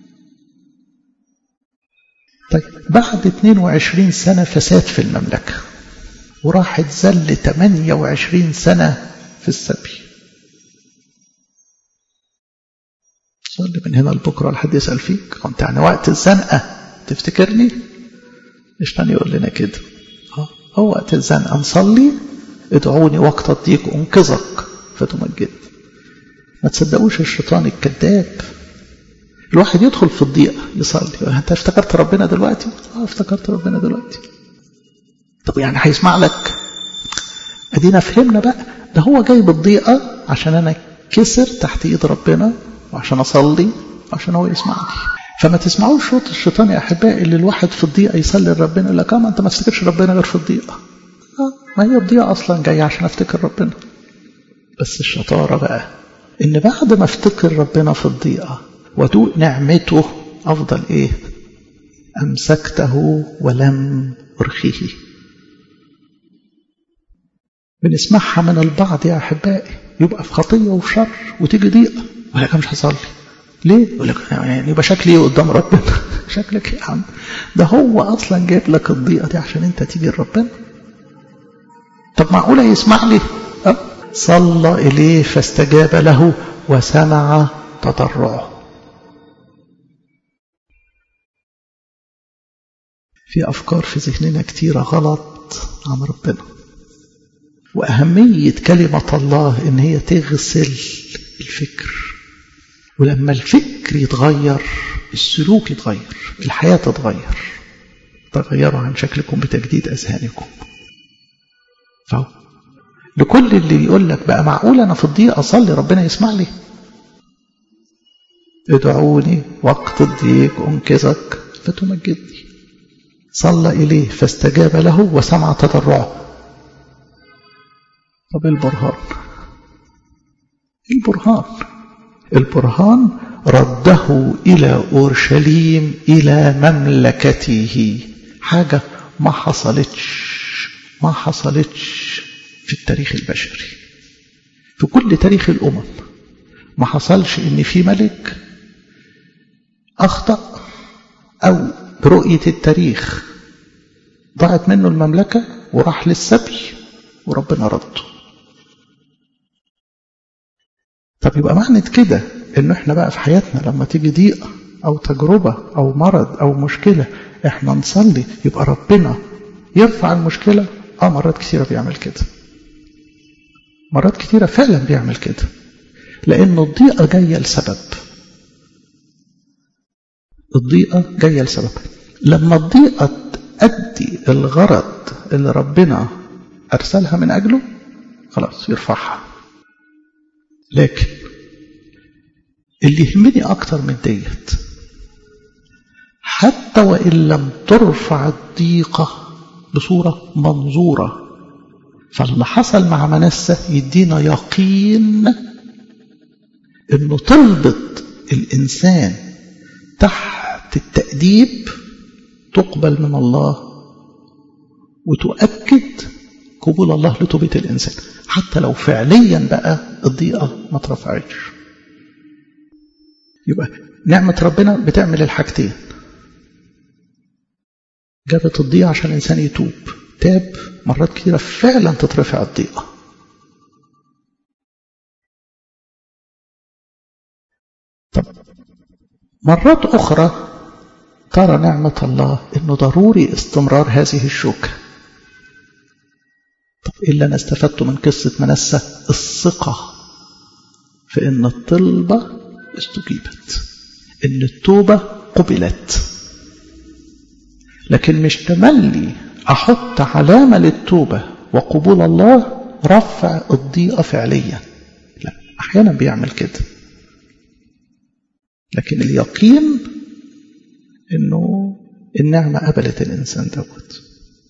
طيب بعد 22 سنة فساد في المملكة وراح اتذل 28 سنة في السبي. صلي من هنا لبكرة لحد يسأل فيك كنت يعني وقت الزنقة تفتكرني؟ مش تاني يقول لنا كده، هو وقت الزنقة نصلي ادعوني وقت الضيق انقذك فتمجد. ما تصدقوش الشيطان الكذاب. الواحد يدخل في الضيقة يصلي، انت افتكرت ربنا دلوقتي؟ افتكرت ربنا دلوقتي. طب يعني هيسمع لك؟ ادينا فهمنا بقى، ده هو جاي بالضيقة عشان انا كسر تحت ايد ربنا وعشان اصلي وعشان هو يسمعني. فما تسمعوش صوت الشيطان يا احبائي اللي الواحد في الضيقة يصلي لربنا يقول لك ما انت ما تفتكرش ربنا غير في الضيقة. ما هي الضيقة اصلا جاية عشان افتكر ربنا. بس الشطارة بقى ان بعد ما افتكر ربنا في الضيقة ودوق نعمته افضل ايه؟ امسكته ولم ارخيه. بنسمعها من البعض يا احبائي، يبقى في خطيه وفي شر وتيجي ضيقه ولا مش هصلي ليه؟ يقول لك يعني يبقى شكلي ايه قدام ربنا؟ شكلك ايه يا عم؟ ده هو اصلا جايب لك الضيقه دي عشان انت تيجي لربنا. طب معقوله يسمع لي؟ صلى اليه فاستجاب له وسمع تضرعه. في افكار في ذهننا كتيره غلط عن ربنا، وأهمية كلمة الله إن هي تغسل الفكر. ولما الفكر يتغير السلوك يتغير، الحياة تتغير. تغيروا عن شكلكم بتجديد أذهانكم. فهو لكل اللي يقول لك بقى معقول أنا في الضيقة أصلي ربنا يسمع لي؟ ادعوني وقت الضيق أنقذك فتمجدني. صلى إليه فاستجاب له وسمع تضرعه. طب البرهان رده إلى أورشليم إلى مملكته. حاجة ما حصلتش في التاريخ البشري، في كل تاريخ الأمم ما حصلش إن في ملك أخطأ أو برؤية التاريخ ضاعت منه المملكة وراح للسبي وربنا رده. طب يبقى معنى كده إنه إحنا بقى في حياتنا لما تيجي ضيقة أو تجربة أو مرض أو مشكلة إحنا نصلي يبقى ربنا يرفع المشكلة؟ مرات كثيرة بيعمل كده، مرات كثيرة فعلا بيعمل كده، لأنه الضيقة جاية لسبب. لما الضيقة تأدي الغرض اللي ربنا أرسلها من أجله خلاص يرفعها. لكن اللي يهمني أكتر من ديت، حتى وإن لم ترفع الضيقة بصورة منظورة، فاللي حصل مع منسى يدينا يقين إنه طلبة الإنسان تحت التأديب تقبل من الله وتؤكد قبول الله لتوبة الإنسان، حتى لو فعليا بقى الضيقة ما ترفعش. يبقى نعمة ربنا بتعمل الحاجتين، جابت الضيقة عشان الإنسان يتوب، تاب مرات كثيرة فعلا تترفع الضيقة. طب مرات أخرى ترى نعمة الله إنه ضروري استمرار هذه الشوكة. طب إيه اللي أنا استفدته من قصة منسى؟ الثقة في إن الطلبة استجيبت، إن التوبة قبلت. لكن مش تملي أحط علامة للتوبة وقبول الله رفع الضيقة فعليا، لا، أحيانا بيعمل كده. لكن اليقين إنه النعمة قبلت الإنسان دوت.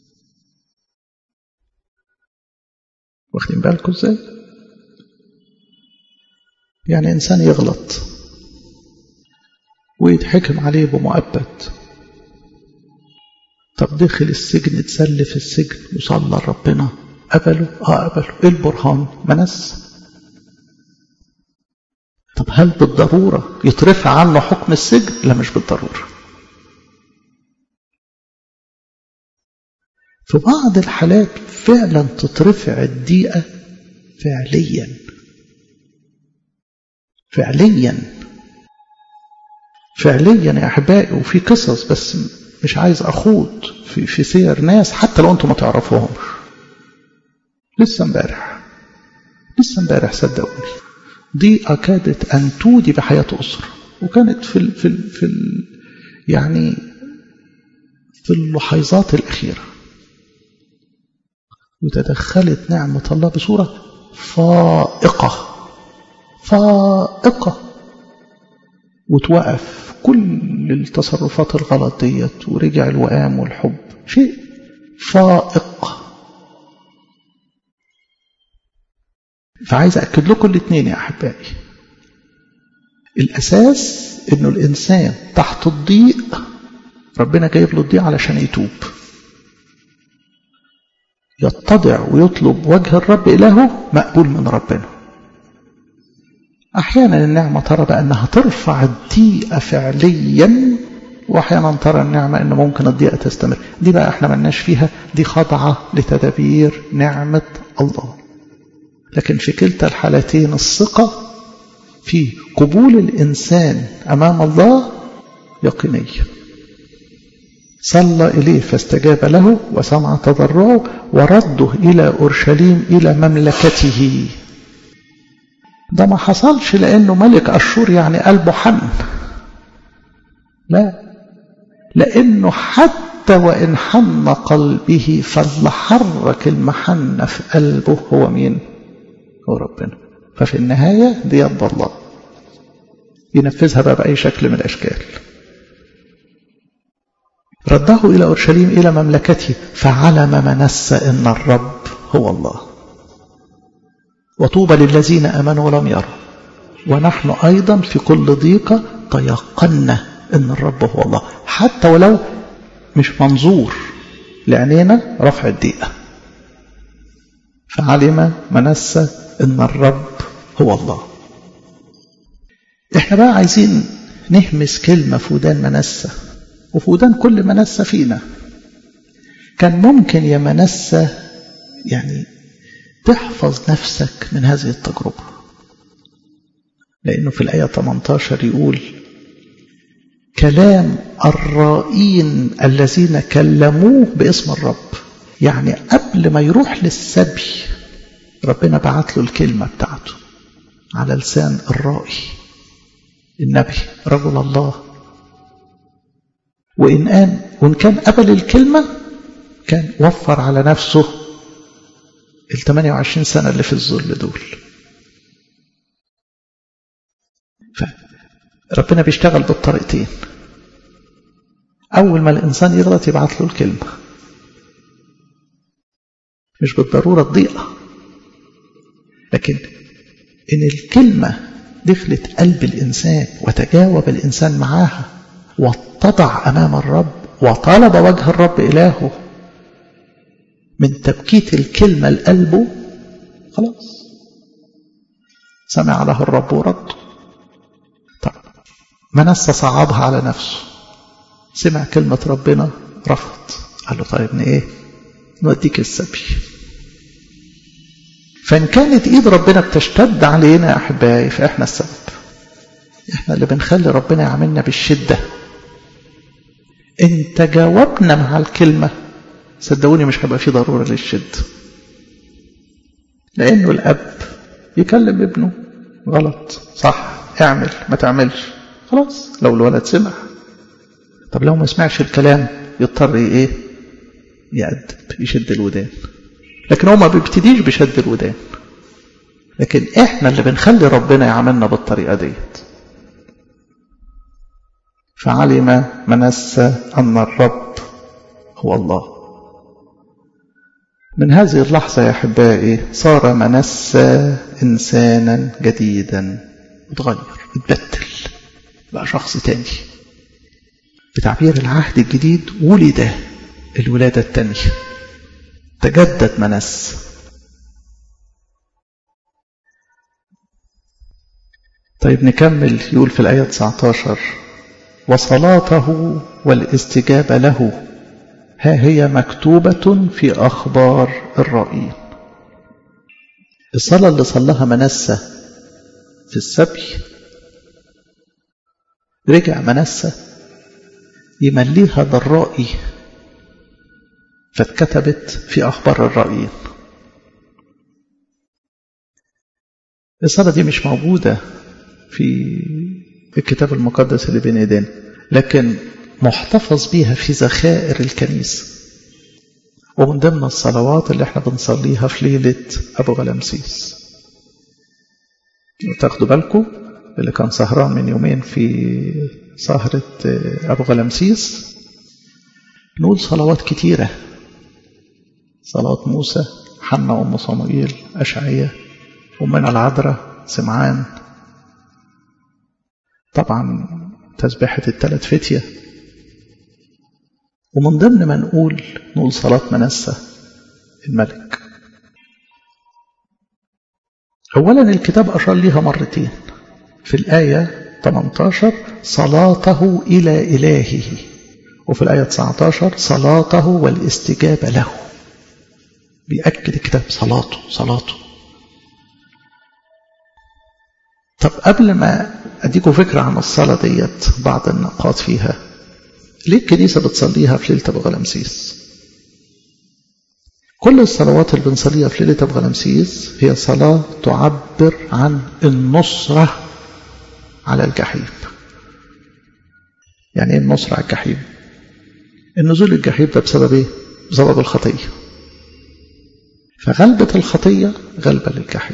واخدين بالكم إزاي؟ يعني إنسان يغلط ويتحكم عليه بمؤبد، طب دخل السجن، اتسلف في السجن وصلى ربنا قبله؟ قبله. ايه البرهان؟ منس. طب هل بالضرورة يترفع عنه حكم السجن؟ لا، مش بالضرورة. في بعض الحالات فعلا تترفع الضيقة فعليا يا أحبائي. وفي قصص، بس مش عايز أخوض في سير ناس حتى لو أنتم ما تعرفوهمش. لسه امبارح صدقوني ضيقة كادت أن تودي بحياة أسرة، وكانت يعني في اللحظات الأخيرة، وتدخلت نعمة الله بصورة فائقة وتوقف كل التصرفات الغلط ديت، ورجع الوئام والحب. شيء فائق. فعايز أكد لكم الاثنين يا أحبائي. الأساس إنه الإنسان تحت الضيق ربنا جايب له الضيق علشان يتوب، يتضع ويطلب وجه الرب إلهه، مقبول من ربنا. أحيانا النعمة ترى بأنها ترفع الضيقة فعليا، وأحيانا ترى النعمة أن ممكن الضيقة تستمر. دي بقى احنا ملناش فيها، دي خاضعة لتدابير نعمة الله. لكن في كلتا الحالتين الثقة في قبول الإنسان أمام الله يقينية. صلى إليه فاستجاب له وسمع تضرعه ورده إلى أورشليم إلى مملكته. ده ما حصلش لأنه ملك أشور يعني قلبه حن، لا، لأنه حتى وإن حن قلبه فاللي حرك المحنة في قلبه هو مين؟ هو ربنا. ففي النهاية دي يد الله ينفذها بقى بأي شكل من الأشكال. رده إلى أورشليم إلى مملكته، فعلم منسى إن الرب هو الله. وطوبى للذين آمنوا ولم يروا. ونحن أيضا في كل ضيقة تيقنا إن الرب هو الله، حتى ولو مش منظور لعينينا رفع الضيقة. فعلم منسى إن الرب هو الله. إحنا بقى عايزين نهمس كلمة في ودان منسى وفي ودان كل منسى فينا. كان ممكن يا منسى يعني تحفظ نفسك من هذه التجربة، لأنه في الآية 18 يقول: كلام الرائين الذين كلموه باسم الرب. يعني قبل ما يروح للسبي ربنا بعت له الكلمة بتاعته على لسان الرائي النبي رجل الله. وإن كان قبل الكلمة كان وفر على نفسه 28 سنة اللي في الذل دول. فربنا بيشتغل بالطريقتين. أول ما الإنسان يغلط يبعث له الكلمة، مش بالضرورة الضيقة، لكن إن الكلمة دخلت قلب الإنسان وتجاوب الإنسان معاها واتضع أمام الرب وطلب وجه الرب إلهه من تبكيت الكلمة لقلبه، خلاص سمع له الرب ورد. طب منسى صعبها على نفسه، سمع كلمة ربنا رفض، قال له طيب ايه، نوديك السبي. فإن كانت إيد ربنا بتشتد علينا يا أحبائي فإحنا السبب، إحنا اللي بنخلي ربنا يعملنا بالشدة. إن تجاوبنا مع الكلمة صدقوني مش هيبقى في ضرورة للشد، لأنه الأب يكلم ابنه غلط صح، اعمل ما تعملش، خلاص لو الولد سمع. طب لو ما سمعش الكلام يضطر ايه، يأدب، يشد الودان. لكن هو ما بيبتديش بشد الودان، لكن احنا اللي بنخلي ربنا يعملنا بالطريقة ديت. فعلم منسى أن الرب هو الله. من هذه اللحظة يا أحبائي صار منسى إنسانا جديدا، اتغير، اتبدل، بقى شخص تاني. بتعبير العهد الجديد ولد الولادة التانية، تجدد منسى. طيب نكمل، يقول في الآية 19 وصلاته والاستجابة له ها هي مكتوبة في أخبار الرائين. الصلاة اللي صلاها منسى في السبي، رجع منسى يمليها للرائي فاتكتبت في أخبار الرائين. الصلاة دي مش موجودة في الكتاب المقدس اللي بين ايدينا، لكن محتفظ بيها في ذخائر الكنيسة، ومن ضمن الصلوات اللي احنا بنصليها في ليلة أبو غلمسيس. تاخدوا بالكم اللي كان سهران من يومين في سهرة أبو غلمسيس، نقول صلوات كتيرة، صلاة موسى، حنا وأم صموئيل، أشعية، ومن العذراء، سمعان، طبعا تسبيحة الثلاث فتية، ومن ضمن ما نقول صلاة منسى الملك. أولا الكتاب أشار ليها مرتين، في الآية 18 صلاته إلى إلهه، وفي الآية 19 صلاته والاستجابة له. بيأكد الكتاب صلاته. طب قبل ما أديكم فكرة عن الصلاة ديت بعض النقاط فيها. ليه الكنيسة بتصليها في ليلة أبو غلمسيس؟ كل الصلوات اللي بنصليها في ليلة أبو غلمسيس هي صلاة تعبر عن النصرة على الجحيم. يعني ايه النصرة على الجحيم؟ النزول الجحيم ده بسبب ايه؟ بسبب الخطية. فغلبة الخطية غلبة للجحيم،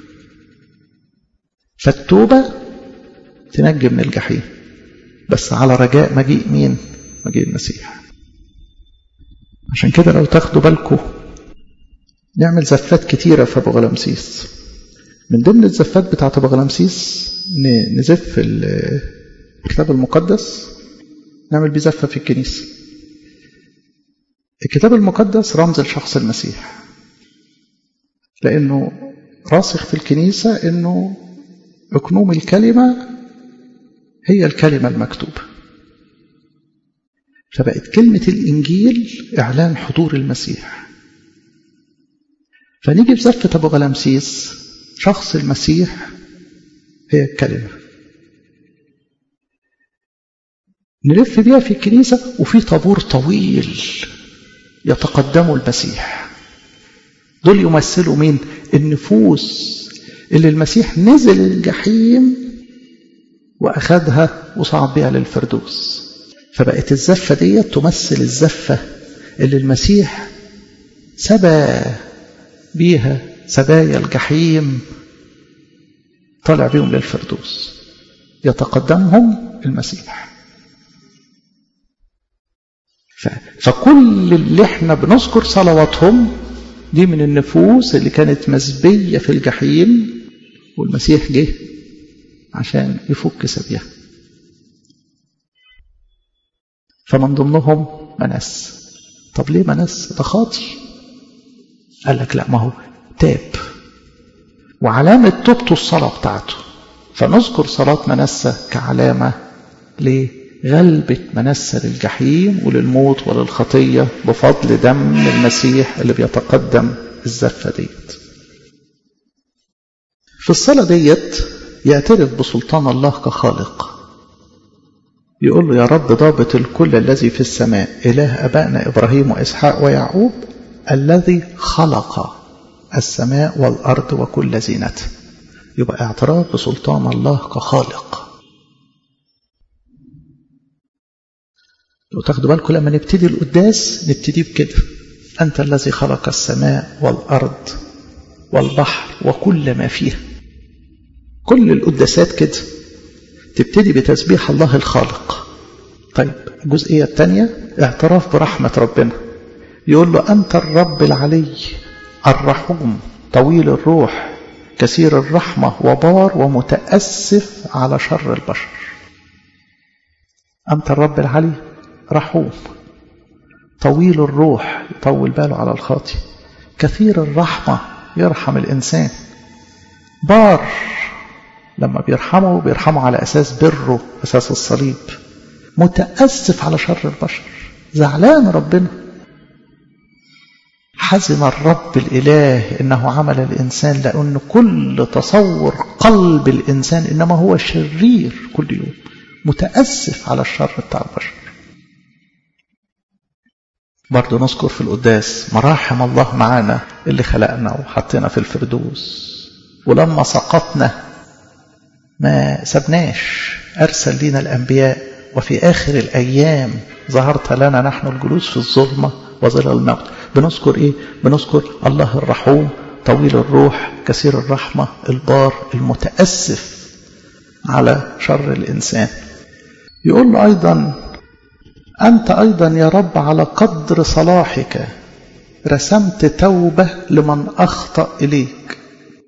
فالتوبة تنجي من الجحيم، بس على رجاء مجيء مين؟ مجيء المسيح. عشان كده لو تاخدوا بالكم نعمل زفات كتيرة في أبو غلمسيس. من ضمن الزفات بتاعت أبو غلمسيس نزف الكتاب المقدس، نعمل بيه زفة في الكنيسة. الكتاب المقدس رمز لشخص المسيح، لأنه راسخ في الكنيسة أنه أكنوم الكلمة هي الكلمة المكتوبة، فبقت كلمة الإنجيل إعلان حضور المسيح. فنيجي في زفة أبو غلمسيس شخص المسيح هي الكلمة، نلف بيها في الكنيسة، وفي طابور طويل يتقدموا المسيح. دول يمثلوا مين؟ النفوس اللي المسيح نزل الجحيم وأخذها وصعد بها للفردوس. فبقت الزفة دي تمثل الزفة اللي المسيح سبى بيها سبايا الجحيم طالع بيهم للفردوس، يتقدمهم المسيح. فكل اللي احنا بنذكر صلواتهم دي من النفوس اللي كانت مسبية في الجحيم، والمسيح جه عشان يفك سبيها. فمن ضمنهم منس. طب ليه منس؟ ده خاطي. قال لك لا، ما هو تاب، وعلامة توبته الصلاة بتاعته، فنذكر صلاة منسة كعلامة لغلبة منسة للجحيم وللموت وللخطية بفضل دم المسيح اللي بيتقدم الزفة ديت. في الصلاة ديت يعترف بسلطان الله كخالق، يقول له يا رب ضابط الكل الذي في السماء، إله أبائنا إبراهيم وإسحاق ويعقوب، الذي خلق السماء والأرض وكل زينتها. يبقى اعتراف بسلطان الله كخالق. لو تاخدوا بالكم لما نبتدي القداس نبتدي بكده: أنت الذي خلق السماء والأرض والبحر وكل ما فيها. كل القداسات كده تبتدي بتسبيح الله الخالق. طيب الجزئية الثانية اعتراف برحمة ربنا، يقول له أنت الرب العلي الرحوم طويل الروح كثير الرحمة وبار ومتأسف على شر البشر. أنت الرب العلي رحوم، طويل الروح يطول باله على الخاطئ، كثير الرحمة يرحم الإنسان، بار لما بيرحمه على أساس بره، أساس الصليب، متأسف على شر البشر. زعلان ربنا، حزن الرب الإله إنه عمل الإنسان، لأن كل تصور قلب الإنسان إنما هو شرير كل يوم، متأسف على الشر بتاع البشر. برضو نذكر في القداس مراحم الله معانا اللي خلقنا وحطنا في الفردوس، ولما سقطنا ما سبناش، أرسل لنا الأنبياء، وفي آخر الأيام ظهرت لنا نحن الجلوس في الظلمة وظل الموت. بنذكر إيه؟ بنذكر الله الرحوم طويل الروح كثير الرحمة البار المتأسف على شر الإنسان. يقول له أيضا أنت أيضا يا رب على قدر صلاحك رسمت توبة لمن أخطأ إليك،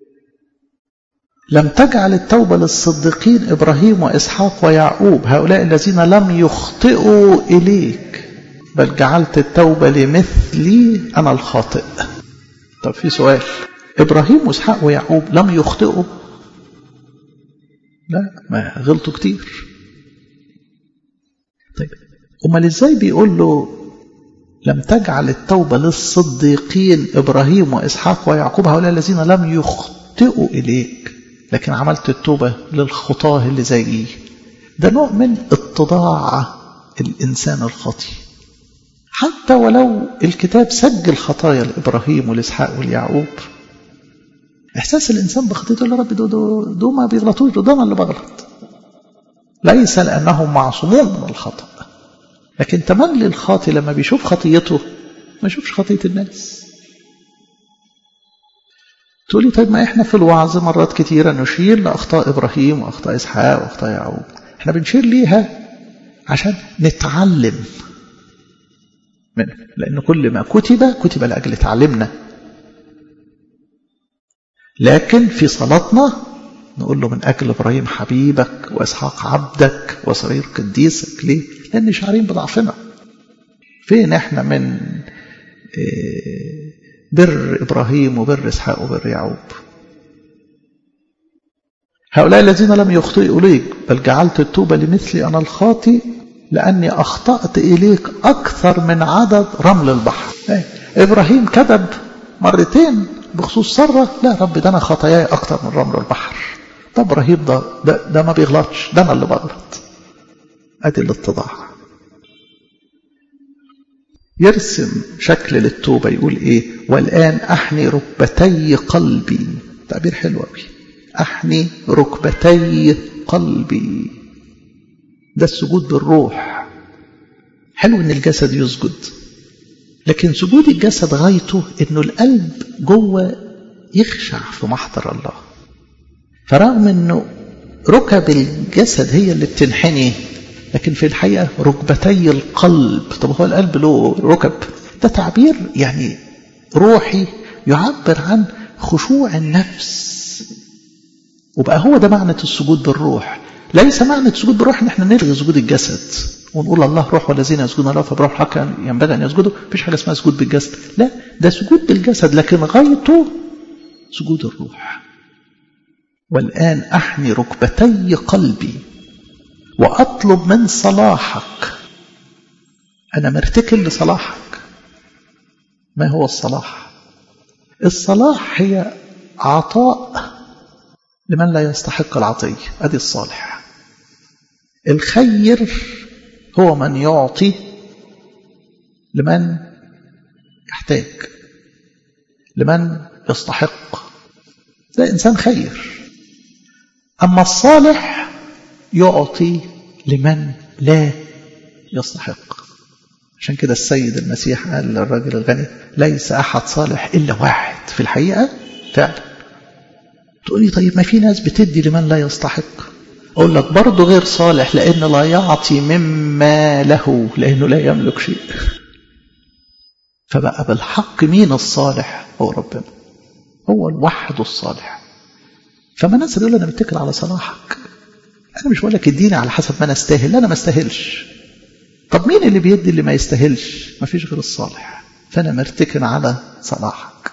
لم تجعل التوبة للصديقين إبراهيم وإسحاق ويعقوب هؤلاء الذين لم يخطئوا إليك، بل جعلت التوبة لمثلي أنا الخاطئ. طب في سؤال، إبراهيم وإسحاق ويعقوب لم يخطئوا؟ لا، ما غلطوا كتير. طيب أمال إزاي بيقول له لم تجعل التوبة للصديقين إبراهيم وإسحاق ويعقوب هؤلاء الذين لم يخطئوا إليك، لكن عملت التوبة للخطاه اللي زيي؟ ده نوع من اتضاع الإنسان الخاطئ. حتى ولو الكتاب سجل خطايا لإبراهيم والإسحاق واليعقوب، إحساس الإنسان بخطيته يقول له رب دول ما بيغلطوش، ده أنا اللي بغلط، ليس لأنهم معصومون من الخطأ. لكن تملي الخاطئ لما بيشوف خطيته ما يشوفش خطية الناس. تقولي طيب ما إحنا في الوعظ مرات كتيرة نشير لأخطاء إبراهيم وأخطاء إسحاق وأخطاء يعقوب. إحنا بنشير ليها عشان نتعلم منه، لأن كل ما كتب لأجل تعلمنا. لكن في صلاتنا نقول له من أجل إبراهيم حبيبك وإسحاق عبدك وصغير قديسك. ليه؟ لأن شعرين بضعفنا. فين إحنا من بر إبراهيم وبر إسحاق وبر يعقوب؟ هؤلاء الذين لم يخطئوا إليك بل جعلت التوبة لمثلي أنا الخاطئ لأني أخطأت إليك أكثر من عدد رمل البحر. إبراهيم كذب مرتين بخصوص سارة، لا رب ده أنا خطاياي أكثر من رمل البحر. طب إبراهيم ده ما بيغلطش، ده أنا اللي بغلط. أدي الاتضاع. يرسم شكل للتوبة، يقول إيه؟ والآن أحني ركبتي قلبي. تعبير حلو قوي، أحني ركبتي قلبي. ده السجود بالروح. حلو إن الجسد يسجد، لكن سجود الجسد غايته انه القلب جوه يخشع في محضر الله. فرغم انه ركب الجسد هي اللي بتنحني، لكن في الحقيقة ركبتي القلب. طب هو القلب له ركب؟ ده تعبير يعني روحي يعبر عن خشوع النفس. وبقى هو ده معنى السجود بالروح. ليس معنى السجود بالروح ان احنا نلغي سجود الجسد ونقول الله روح والذين يسجدون الله فبروح الحق ينبغي ان يسجدوا. مفيش حاجه اسمها سجود بالجسد، لا، ده سجود بالجسد لكن غايته سجود الروح. والآن أحني ركبتي قلبي وأطلب من صلاحك. أنا مرتكل لصلاحك. ما هو الصلاح؟ الصلاح هي عطاء لمن لا يستحق العطية، أدي الصالح. الخير هو من يعطي لمن يحتاج، لمن يستحق، ده إنسان خير. أما الصالح يعطي لمن لا يستحق. عشان كده السيد المسيح قال للرجل الغني ليس أحد صالح إلا واحد. في الحقيقة فعلا تقولي طيب ما في ناس بتدي لمن لا يستحق. أقول لك برضه غير صالح، لأنه لا يعطي مما له، لأنه لا يملك شيء. فبقى بالحق مين الصالح؟ هو ربنا، هو الوحد الصالح. فما الناس يقول أنا متكل على صلاحك. أنا مش بقول لك اديني على حسب ما أنا استاهل، أنا ما استاهلش. طب مين اللي بيدي اللي ما يستاهلش؟ ما فيش غير الصالح. فأنا مرتكن على صلاحك.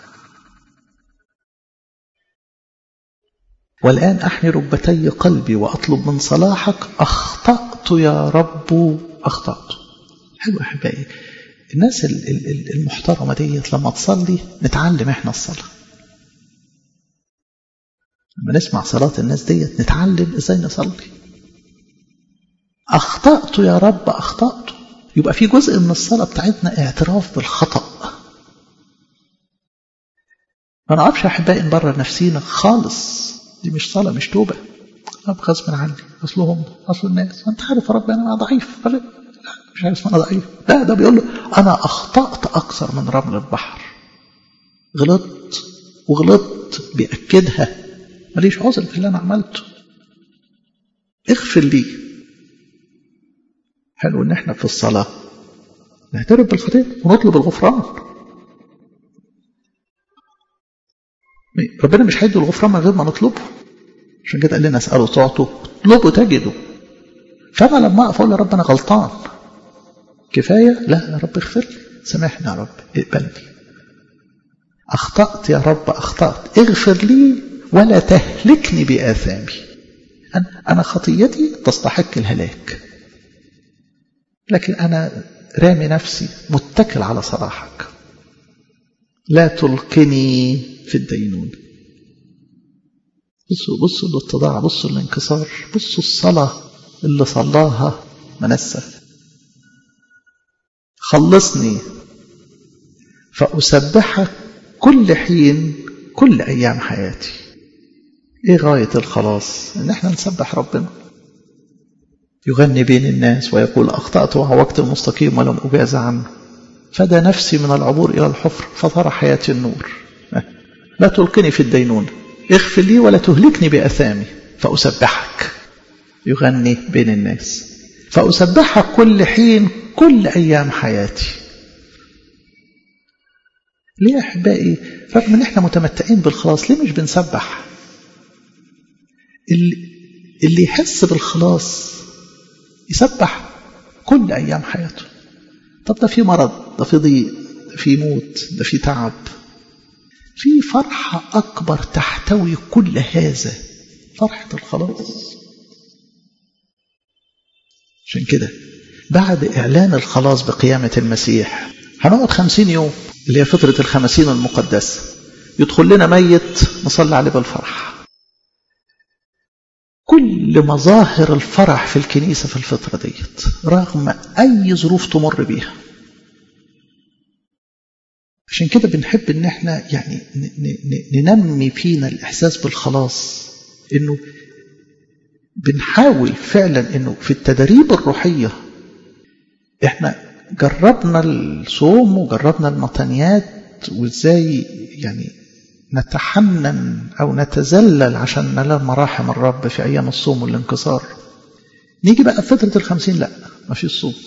والآن أحني ركبتي قلبي وأطلب من صلاحك. أخطأت يا رب أخطأت. حلو أحبائي، الناس المحترمة ديت لما تصلي نتعلم إحنا الصلاة. لما نسمع صلاة الناس ديت نتعلم إزاي نصلي. أخطأت يا رب أخطأت، يبقى في جزء من الصلاة بتاعتنا اعتراف بالخطأ. ما نعرفش أحبائي نبرر نفسينا خالص. دي مش صلاة، مش توبة. أبقى غصب عني، أصل الناس، أنت عارف يا رب أنا ضعيف. لا مش عارف أنا ضعيف. لا، ده بيقول له أنا أخطأت أكثر من رمل البحر. غلطت وغلطت بيأكدها، ماليش عذر في اللي أنا عملته، اغفر لي. حلو إن احنا في الصلاة نعترف بالخطيئة ونطلب الغفران. ربنا مش هيدي الغفران من غير ما نطلبه. عشان كده قال لنا اسألوا تعطوا، اطلبوا تجدوا. فأنا لما أقف أقول يا رب أنا غلطان، كفاية؟ لا يا رب اغفر لي، سامحني يا رب، اقبلني. أخطأت يا رب أخطأت، اغفر لي ولا تهلكني بآثامي. أنا خطيتي تستحق الهلاك، لكن أنا رامي نفسي متكل على صلاحك. لا تلقني في الدينون. بصوا الاتضاع، بصوا الانكسار، بصوا الصلاة اللي صلاها منسى. خلصني فأسبحك كل حين كل أيام حياتي. إيه غاية الخلاص؟ إن احنا نسبح ربنا. يغني بين الناس ويقول أخطأت وعوجت المستقيم ولم أجاز عنه، فدى نفسي من العبور إلى الحفر فترى حياتي النور. لا تلقني في الدينون، اغفر لي ولا تهلكني بأثامي فأسبحك. يغني بين الناس فأسبحك كل حين كل أيام حياتي. ليه أحبائي؟ رغم أن احنا متمتعين بالخلاص ليه مش بنسبح؟ اللي يحس بالخلاص يسبح كل أيام حياته. طب ده في مرض، ده في ضيق، ده في موت، ده في تعب، في فرحة أكبر تحتوي كل هذا، فرحة الخلاص. عشان كده بعد إعلان الخلاص بقيامة المسيح هنقعد 50 يوم اللي هي فترة ال50 المقدسة، يدخل لنا ميت نصلي عليه بالفرح. كل مظاهر الفرح في الكنيسة في الفترة ديت رغم أي ظروف تمر بيها. عشان كده بنحب ان احنا يعني ننمي فينا الإحساس بالخلاص، انه بنحاول فعلا انه في التدريب الروحية احنا جربنا الصوم وجربنا المطنيات وإزاي يعني نتحنن أو نتذلل عشان ننال مراحم الرب في أيام الصوم والانكسار. نيجي بقى في فترة 50 لا، ما فيش صوم،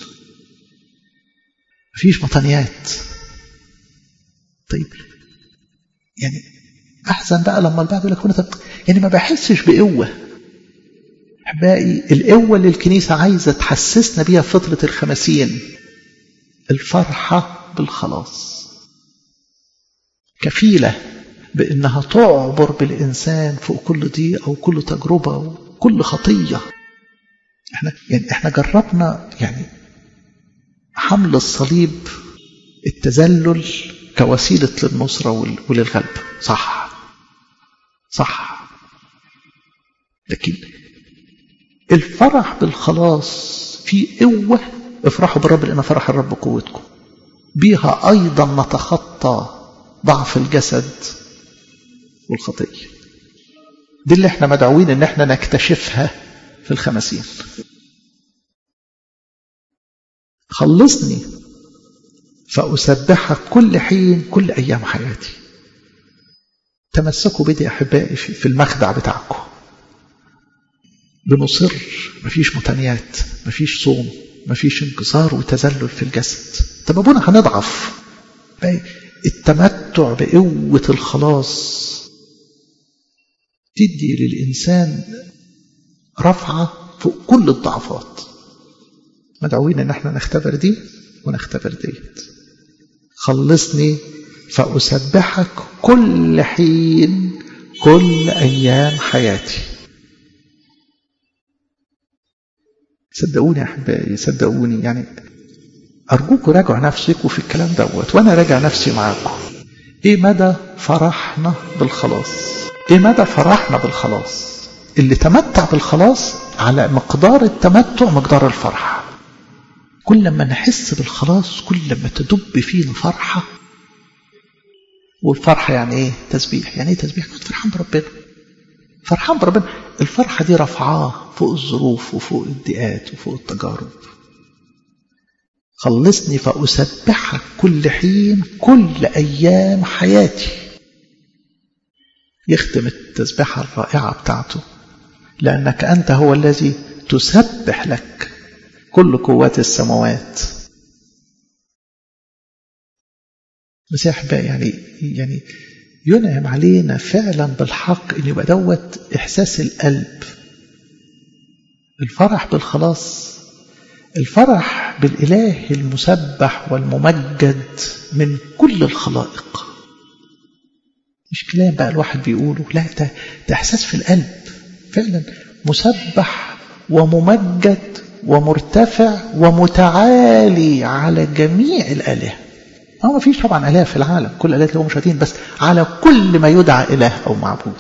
ما فيش مطنيات. طيب يعني أحزن بقى لما البعض يقول لك يعني ما بحسش بقوة. أحبائي، القوة اللي الكنيسة عايزة تحسسنا بيها في فترة 50 الفرحة بالخلاص، كفيلة بأنها تعبر بالإنسان فوق كل ضيقة وكل تجربة وكل خطية. احنا جربنا يعني حمل الصليب، التذلل كوسيلة للنصرة وللغلب، صح، لكن الفرح بالخلاص في قوة. افرحوا بالرب لأن فرح الرب قوتكم، بيها أيضا نتخطى ضعف الجسد والخطية. دي اللي احنا مدعوين ان احنا نكتشفها في 50. خلصني فأسبحك كل حين كل أيام حياتي. تمسكوا بدي أحبائي في المخدع بتاعكم، بنصر، مفيش متنيات، مفيش صوم، مفيش انكسار وتذلل في الجسد. طب أبونا هنضعف. التمتع بقوة الخلاص تدي للإنسان رفعة فوق كل الضعفات. مدعوين ان احنا نختبر دي ونختبر ديت. خلصني فأسبحك كل حين كل أيام حياتي. صدقوني يا أحبائي، صدقوني، يعني أرجوكم راجعوا نفسكم في الكلام دوت وأنا راجع نفسي معاكم. إيه مدى فرحنا بالخلاص؟ إيه مدى فرحنا بالخلاص؟ اللي تمتع بالخلاص على مقدار التمتع مقدار الفرح. كل ما نحس بالخلاص كل ما تدب فينا فرحة. والفرحة يعني إيه؟ تسبيح. يعني إيه تسبيح؟ كنت فرحان بربنا، فرحان بربنا. الفرحة دي رفعاه فوق الظروف وفوق الضيقات وفوق التجارب. خلصني فأسبحك كل حين كل أيام حياتي. يختم التسبيحة الرائعة بتاعته: لأنك أنت هو الذي تسبح لك كل قوات السماوات. مسيح بقى يعني ينعم علينا فعلا بالحق ان يبقى دوت احساس القلب. الفرح بالخلاص، الفرح بالاله المسبح والممجد من كل الخلائق. مش كلام بقى الواحد بيقوله، لا، ده احساس في القلب فعلا. مسبح وممجد ومرتفع ومتعالي على جميع الآلهة. ما فيش طبعا آلهة في العالم، كل الآلهة اللي هم مشاهدين، بس على كل ما يدعى إله أو معبود.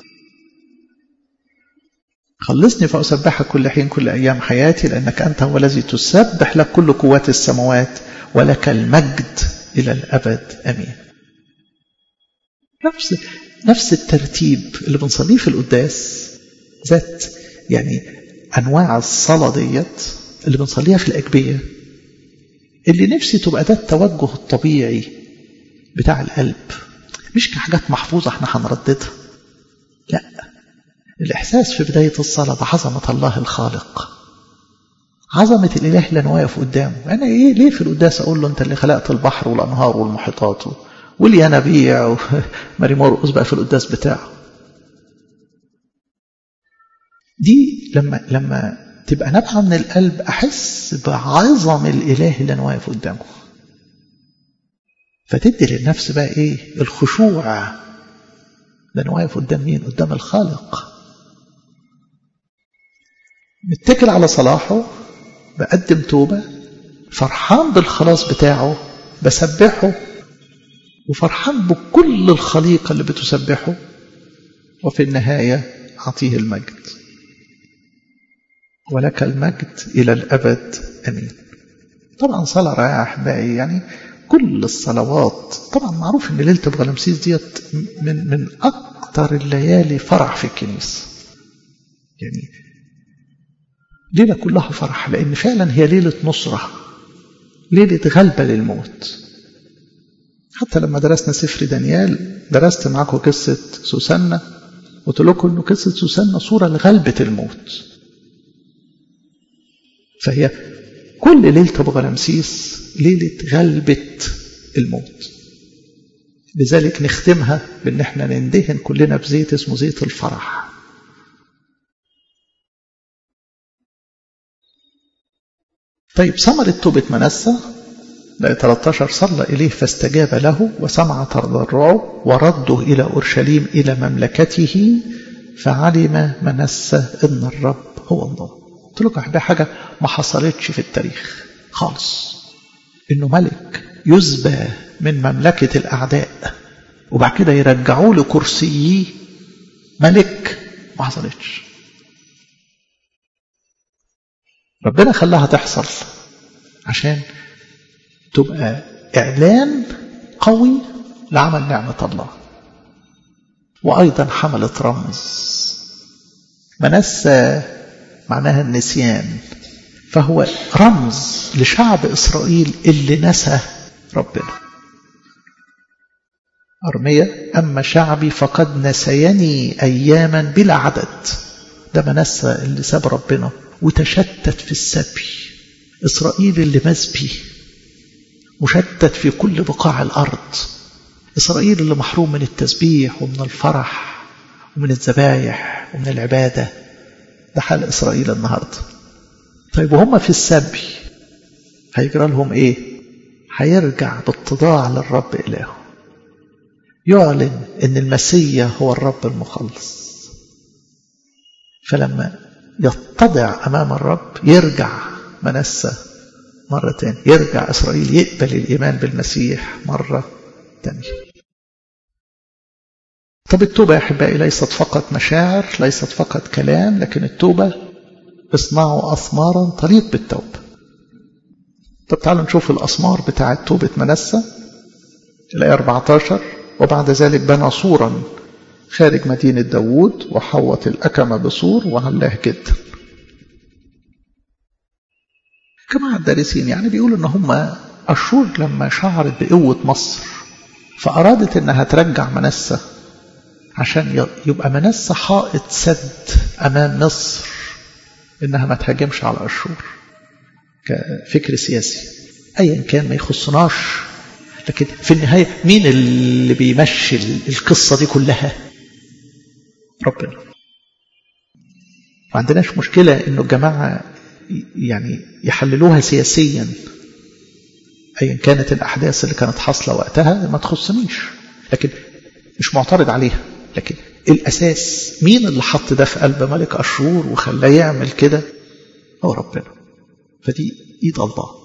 خلصني فأسبحك كل حين كل أيام حياتي، لأنك أنت هو الذي تسبح لك كل قوات السماوات ولك المجد إلى الأبد. أمين. نفس الترتيب اللي بنصليه في القداس، ذات يعني أنواع الصلاة ديت اللي بنصليها في الأجبية، اللي نفسي تبقى ده التوجه الطبيعي بتاع القلب، مش كحاجات محفوظة احنا هنرددها. لا، الإحساس في بداية الصلاة بعظمة الله الخالق، عظمة الإله اللي أنا واقف قدامه. أنا ليه في القداس أقول له أنت اللي خلقت البحر والأنهار والمحيطات والينابيع وماري مرقس بقى في القداس بتاعه. دي لما تبقى نابعة من القلب أحس بعظم الإله اللي أنا واقف قدامه، فتدي للنفس بقى إيه؟ الخشوع. ده أنا واقف قدام مين؟ قدام الخالق. متكل على صلاحه، بقدم توبة، فرحان بالخلاص بتاعه، بسبحه، وفرحان بكل الخليقة اللي بتسبحه، وفي النهاية أعطيه المجد. ولك المجد إلى الأبد. أمين. طبعا صلاة رائعة أحبائي، يعني كل الصلوات. طبعا معروف أن ليلة بغلمسيس ديت من أكثر الليالي فرح في الكنيسة، يعني ليلة كلها فرح، لأن فعلا هي ليلة نصرة، ليلة غلبة للموت. حتى لما درسنا سفر دانيال درست معكم قصة سوسنة، قلت لكم أنه قصة سوسنة صورة لغلبة الموت. فهي كل ليلة أبو غرمسيس ليلة غلبة الموت. لذلك نختمها بأن احنا نندهن كلنا بزيت اسمه زيت الفرح. طيب ثمرة توبة منسى 13 صلى إليه فاستجاب له وسمع تضرعه ورده إلى أورشليم إلى مملكته فعلم منسى إن الرب هو الله. قلت لكم ده حاجة ما حصلتش في التاريخ خالص، إنه ملك يزبى من مملكة الأعداء وبعد كده يرجعوه لكرسيه ملك، ما حصلتش. ربنا خلاها تحصل عشان تبقى إعلان قوي لعمل نعمة الله. وأيضا حملت رمز. منسى معناها النسيان، فهو رمز لشعب إسرائيل اللي نسى ربنا. أرمية أما شعبي فقد نسيني أياما بلا عدد. ده منسى اللي ساب ربنا وتشتت في السبي. إسرائيل اللي مسبي مشتت في كل بقاع الأرض. إسرائيل اللي محروم من التسبيح ومن الفرح ومن الذبايح ومن العبادة. ده حال إسرائيل النهاردة. طيب وهم في السبي هيجرى لهم إيه؟ هيرجع باتضاع للرب إلهه، يعلن إن المسيح هو الرب المخلص. فلما يتضع أمام الرب يرجع منسى مرة تانية، يرجع إسرائيل يقبل الإيمان بالمسيح مرة تانية. طب التوبة يا أحبائي ليست فقط مشاعر، ليست فقط كلام، لكن التوبة اصنعوا أثمارا تليق بالتوبة. طب تعالوا نشوف الأثمار بتاعة توبة منسى. الآية 14 وبعد ذلك بنى سورا خارج مدينة داوود وحوط الأكمة بسور وعلاه جدا. جماعة الدارسين يعني بيقولوا ان هم أشور لما شعرت بقوة مصر فأرادت انها ترجع منسى عشان يبقى منسى حائط سد أمام مصر انها ما تهاجمش على أشور كفكر سياسي ايا كان ما يخصناش. لكن في النهاية مين اللي بيمشي القصة دي كلها؟ ربنا. ما عندناش مشكلة انه الجماعة يعني يحللوها سياسيا ايا كانت الاحداث اللي كانت حاصلة وقتها ما تخصنيش، لكن مش معترض عليها. لكن الاساس مين اللي حط ده في قلب ملك اشور وخلاه يعمل كده؟ هو ربنا. فدي ايد الله.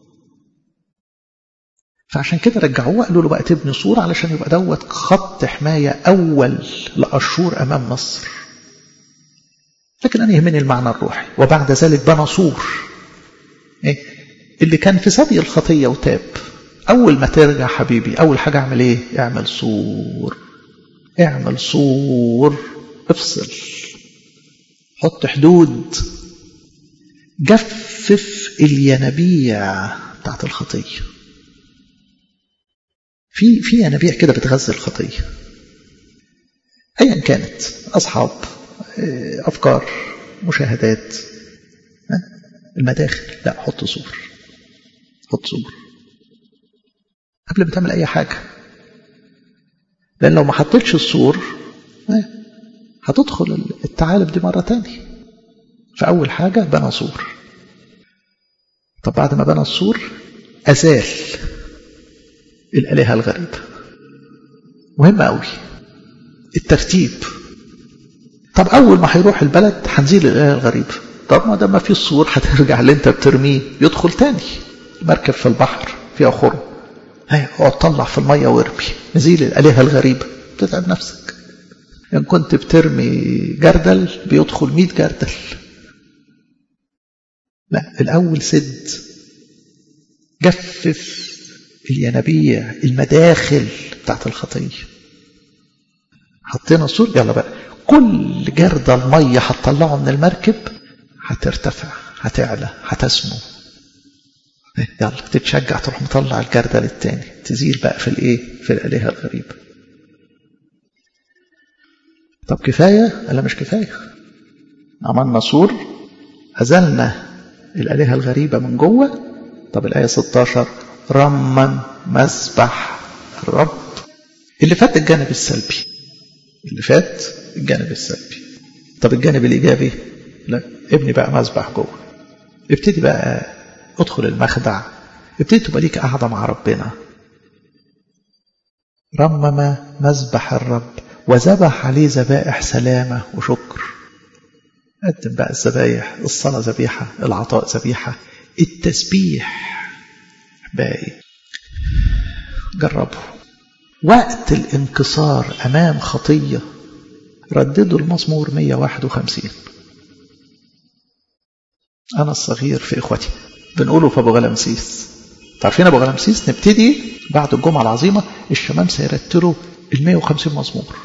فعشان كده رجعوه قالوا له بقى تبني سور علشان يبقى دوت خط حماية أول لأشور أمام مصر. لكن أنا يهمني المعنى الروحي. وبعد ذلك بنى سور. اللي كان في سبي الخطية وتاب أول ما ترجع حبيبي أول حاجة أعمل إيه؟ اعمل سور. اعمل سور. افصل. حط حدود. جفف الينابيع بتاعت الخطية. في ينابيع كده بتغذي الخطية أيا كانت، أصحاب، أفكار، مشاهدات، المداخل. لا، حط سور. حط سور قبل ما تعمل أي حاجة، لأن لو ما حطيتش السور هتدخل التعالب دي مرة تانية. فأول حاجة بنى سور. طب بعد ما بنى السور أزال الآلهة الغريبة. مهم قوي الترتيب. طب أول ما هيروح البلد هنزيل الآلهة الغريبة. طب ما دام في السور هترجع اللي انت بترميه يدخل تاني. مركب في البحر فيها خرم، اقعد طلع في المية وارمي. نزيل الآلهة الغريبة. تتعب نفسك. إن كنت بترمي جردل بيدخل 100 جردل. لا، الأول سد. جفف الينابيع، المداخل بتاعت الخطية. حطينا السور، يلا بقى كل جردل مية هتطلعه من المركب هترتفع، هتعلى، هتسمو. يلا تتشجع تروح مطلع الجردل التاني تزيل بقى في الايه في الآلهة الغريبة. طب كفاية؟ لا مش كفاية. عملنا سور، أزلنا الآلهة الغريبة من جوه. طب الآية 16 رمم مذبح الرب. اللي فات الجانب السلبي، اللي فات الجانب السلبي. طب الجانب الإيجابي، لا ابني بقى مذبح جوه. ابتدي بقى ادخل المخدع، ابتدي تبقى ليك قاعدة مع ربنا. رمم مذبح الرب وذبح عليه ذبائح سلامة وشكر. قدم بقى الذبايح، الصلاة ذبيحة، العطاء ذبيحة، التسبيح باقي. جربوا وقت الانكسار أمام خطية، رددوا المزمور 151. أنا الصغير في إخوتي بنقوله في أبو غلمسيس. تعرفين أبو غلمسيس نبتدي بعد الجمعة العظيمة الشمام سيرتلوا 150 مزمور.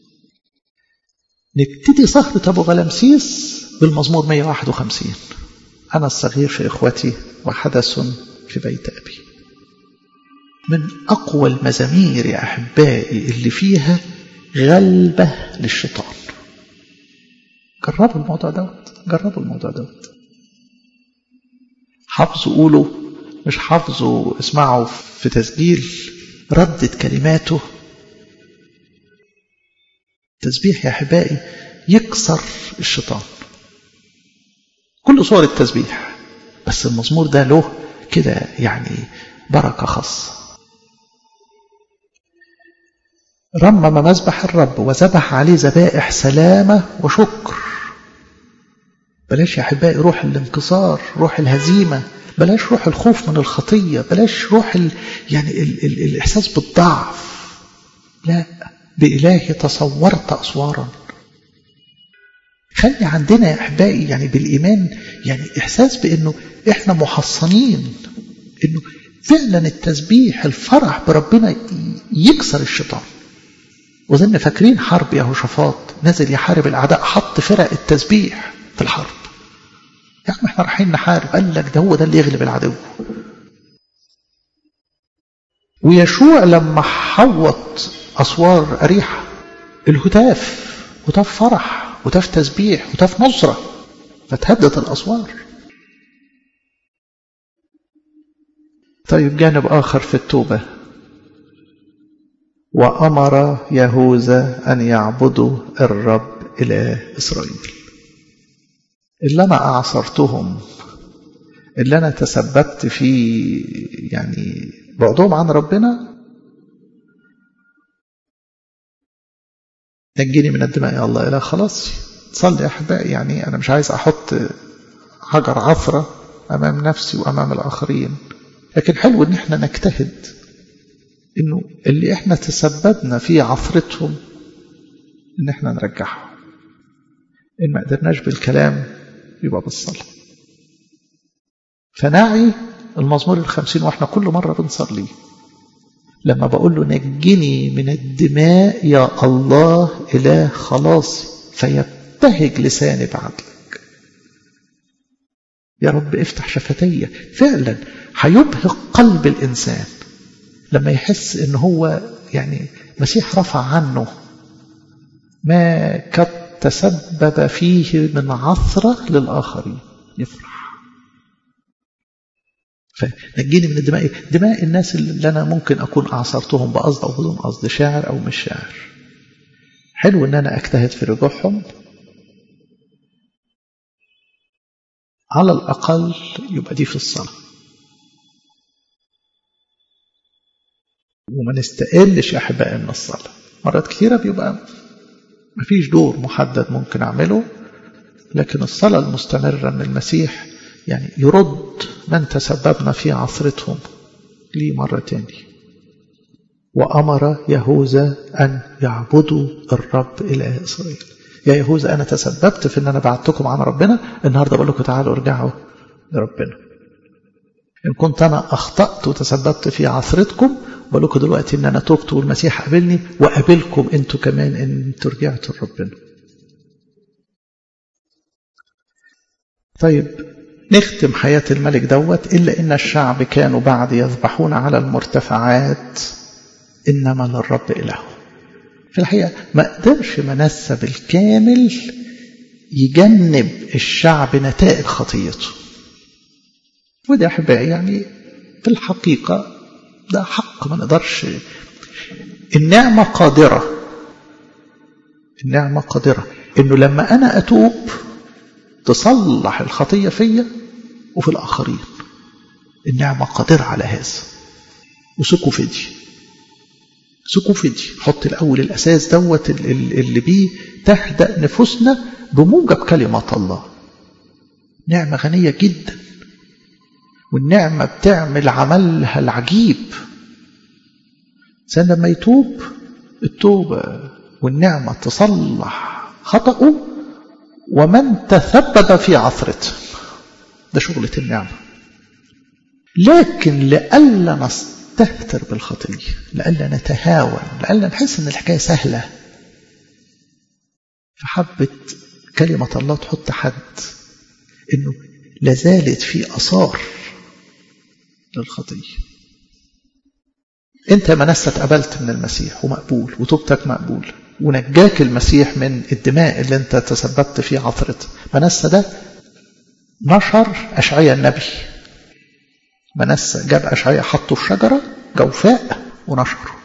نبتدي سهرة أبو غلمسيس بالمزمور 151. أنا الصغير في إخوتي وحدث في بيت أبي. من أقوى المزامير يا أحبائي اللي فيها غلبة للشيطان. جربوا الموضوع دوت، جربوا الموضوع دوت. حافظوا قولوا، مش حافظوا اسمعوا في تسجيل ردة كلماته. تسبيح يا أحبائي يكسر الشيطان. كل صور التسبيح، بس المزمور ده له كده يعني بركة خاصة. رمم مذبح الرب وذبح عليه ذبائح سلامة وشكر. بلاش يا أحبائي روح الانكسار، روح الهزيمة، بلاش روح الخوف من الخطية، بلاش روح الإحساس بالضعف. لا، بإلهي تصورت أسوارا. خلي عندنا يا أحبائي يعني بالإيمان يعني إحساس بأنه إحنا محصنين، أنه فعلا التسبيح الفرح بربنا يكسر الشيطان. وظن فاكرين حرب يهوشافاط نزل يحارب الأعداء، حط فرق التسبيح في الحرب. يعني احنا رايحين نحارب، قال لك ده هو ده اللي يغلب العدو. ويشوع لما حوط أسوار أريحة، الهتاف، هتاف فرح، هتاف تسبيح، هتاف نصرة، فتهدت الأسوار. طيب جانب آخر في التوبة، وأمر يهوذا أن يعبدوا الرب إله إسرائيل. اللي أنا أعصرتهم، اللي أنا تسببت في يعني بعضهم عن ربنا، نجيني من الدماء يا الله. إله خلاص تصلي يا أحبائي. يعني أنا مش عايز أحط حجر عثرة أمام نفسي وأمام الآخرين، لكن حلو إن احنا نجتهد إنه اللي احنا تسببنا في عثرتهم إن احنا نرجعهم. إن ما قدرناش بالكلام يبقى بالصلاة. فنعي المزمور 50 واحنا كل مرة بنصلي لما بقول له نجني من الدماء يا الله إله خلاصي، فيبتهج لساني بعدلك. يا رب افتح شفتي. فعلا هيبهج قلب الإنسان لما يحس إن هو يعني مسيح رفع عنه ما قد تسبب فيه من عثرة للآخرين، يفرح. فنجيني من الدماء، دماء الناس اللي أنا ممكن أكون أعصرتهم بقصد أو بدون قصد، شاعر أو مش شاعر. حلو إن أنا أجتهد في رجوعهم، على الأقل يبقى دي في الصلاة. وما نستقلش يا أحبائي من الصلاة. مرات كثيرة بيبقى مفيش دور محدد ممكن أعمله، لكن الصلاة المستمرة من المسيح يعني يرد من تسببنا في عثرتهم لي مرة تاني. وأمر يهوذا أن يعبدوا الرب إله إسرائيل. يا يهوذا أنا تسببت في أن أنا بعدتكم عن ربنا، النهاردة بقول لكم تعالوا ارجعوا لربنا. إن كنت أنا أخطأت وتسببت في عثرتكم، بقول لكم دلوقتي أن أنا توبت والمسيح قابلني وقابلكم أنتوا كمان إن أنتوا رجعتوا لربنا. طيب نختم حياة الملك دوت. إلا إن الشعب كانوا بعد يذبحون على المرتفعات، إنما للرب إله. في الحقيقة ما قدرش منسى بالكامل يجنب الشعب نتائج خطيته. وده أحبائي يعني في الحقيقة ده حق ما نقدرش. النعمة قادرة، النعمة قادرة إنه لما أنا أتوب تصلح الخطية فيا وفي الآخرين. النعمة قادرة على هذا. وسكوا فدي، سكوا فدي. حط الأول الأساس دوت اللي بيه تهدأ نفوسنا بموجب كلمة الله. نعمة غنية جدا، والنعمة بتعمل عملها العجيب. سنة لما يتوب التوبة والنعمة تصلح خطأه ومن تثبت في عثرته. ده شغلة النعمة. لكن لألا نستهتر بالخطية، لألا نتهاون، لألا نحس ان الحكاية سهلة، فحبت كلمة الله تحط حد انه لازالت في أثار للخطية. انت منسى اتقبلت من المسيح ومقبول، وتوبتك مقبول، ونجاك المسيح من الدماء اللي انت تسببت في عثرته. منسى ده نشر أشعياء النبي. منسى جاب أشعياء حطه في شجرة جوفاء ونشره،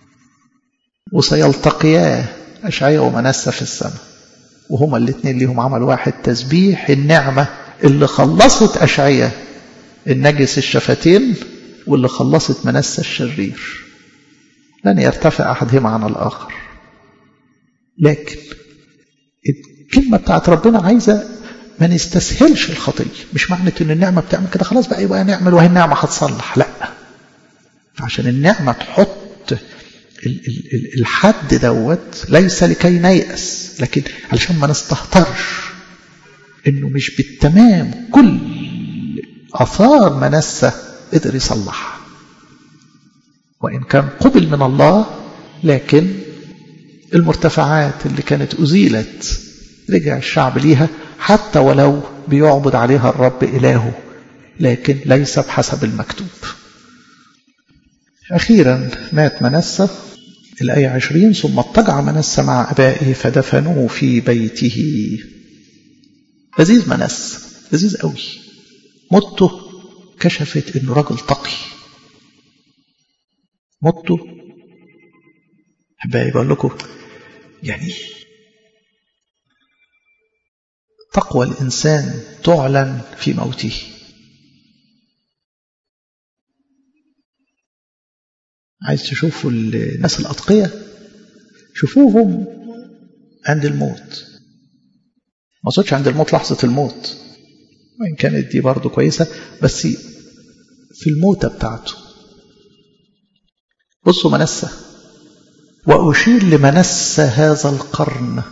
وسيلتقياه أشعياء ومنسى في السماء، وهما الاثنين ليهم عمل واحد، تسبيح النعمة اللي خلصت أشعياء النجس الشفتين واللي خلصت منسى الشرير. لن يرتفع أحدهما عن الآخر. لكن الكلمة بتاعت ربنا عايزة ما نستسهلش الخطية. مش معنى ان النعمة بتعمل كده خلاص بقى يبقى نعمل وهي النعمة هتصلح، لا. عشان النعمة تحط الحد دوت ليس لكي نيأس، لكن علشان ما نستهترش انه مش بالتمام كل آثار منسى قدر يصلح. وإن كان قبل من الله، لكن المرتفعات اللي كانت أزيلت رجع الشعب ليها، حتى ولو بيعبد عليها الرب إلهه، لكن ليس بحسب المكتوب. أخيرا مات منسى. الآية 20: ثم اضطجع منسى مع أبائه فدفنوه في بيته. لذيذ منسى، لذيذ قوي. موته كشفت إنه رجل تقي. موته أحبائي بقول لكم يعني تقوى الإنسان تعلن في موته. عايز تشوفوا الناس الأتقية؟ شوفوهم عند الموت. ما صدش عند الموت لحظة الموت، وإن كانت دي برضو كويسة، بس في الموتة بتاعته. بصوا منسى: وأشير لمنسى هذا القرن.